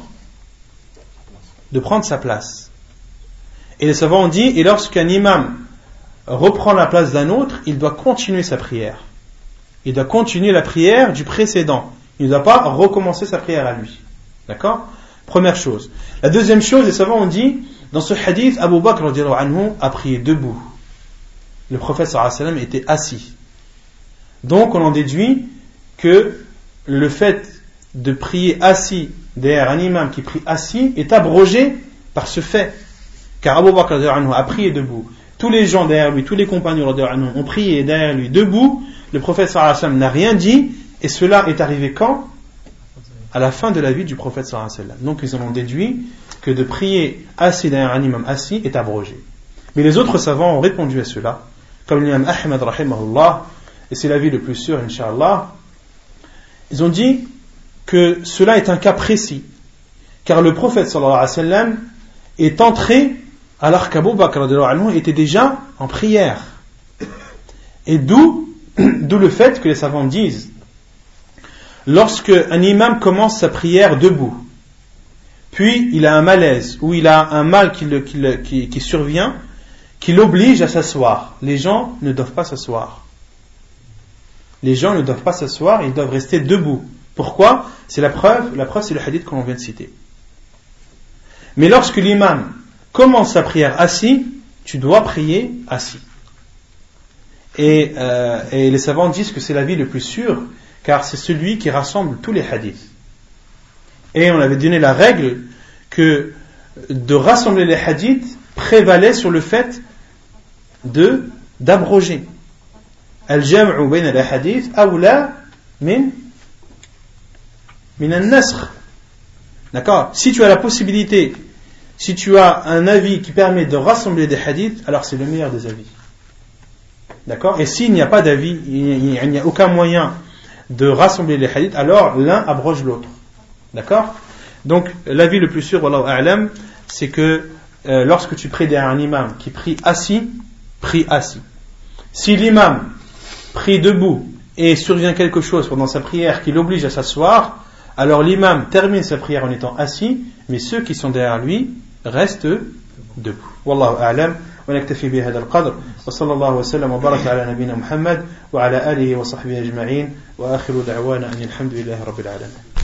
sa place. Et les savants ont dit, et lorsqu'un imam reprend la place d'un autre, il doit continuer sa prière. Il doit continuer la prière du précédent. Il ne doit pas recommencer sa prière à lui. D'accord? Première chose. La deuxième chose, les savants ont dit, dans ce hadith, Abu Bakr radiallahu anhu a prié debout. Le prophète sallallahu alayhi wa sallam était assis. Donc on en déduit que le fait de prier assis derrière un imam qui prie assis est abrogé par ce fait. Car Abu Bakr radiallahu anhu a prié debout. Tous les gens derrière lui, tous les compagnons ont prié derrière lui debout. Le prophète sallallahu alayhi wa sallam n'a rien dit, et cela est arrivé quand? À la fin de la vie du prophète sallallahu alayhi wa sallam. Donc ils en ont déduit que de prier assis derrière un imam assis est abrogé. Mais les autres savants ont répondu à cela, comme l'imam Ahmad rahimahullah, et c'est l'avis le plus sûr incha'Allah. Ils ont dit que cela est un cas précis, car le prophète sallallahu alayhi wa sallam est entré alors qu'Abu Bakr radiallahu anhu était déjà en prière. Et d'où le fait que les savants disent, lorsque un imam commence sa prière debout, puis il a un malaise, ou il a un mal qui survient, qui l'oblige à s'asseoir, les gens ne doivent pas s'asseoir. Les gens ne doivent pas s'asseoir, ils doivent rester debout. Pourquoi? C'est la preuve c'est le hadith qu'on vient de citer. Mais lorsque l'imam commence sa prière assis, tu dois prier assis. Et les savants disent que c'est l'avis le plus sûr, car c'est celui qui rassemble tous les hadiths. Et on avait donné la règle que de rassembler les hadiths prévalait sur le fait d'abroger. الجمع بين الأحاديث أولى من النسخ. D'accord? Si tu as la possibilité, si tu as un avis qui permet de rassembler des hadiths, alors c'est le meilleur des avis. D'accord? Et s'il n'y a pas d'avis, il n'y a aucun moyen de rassembler les hadiths, alors l'un abroge l'autre. D'accord? Donc l'avis le plus sûr, wallahu a'lam, c'est que lorsque tu pries derrière un imam qui prie assis. Si l'imam prie debout et survient quelque chose pendant sa prière qui l'oblige à s'asseoir, alors l'imam termine sa prière en étant assis, mais ceux qui sont derrière lui restent debout. Wallahu a'lam. ونكتفي بهذا القدر وصلى الله وسلم وبارك على نبينا محمد وعلى آله وصحبه أجمعين وآخر دعوانا أن الحمد لله رب العالمين.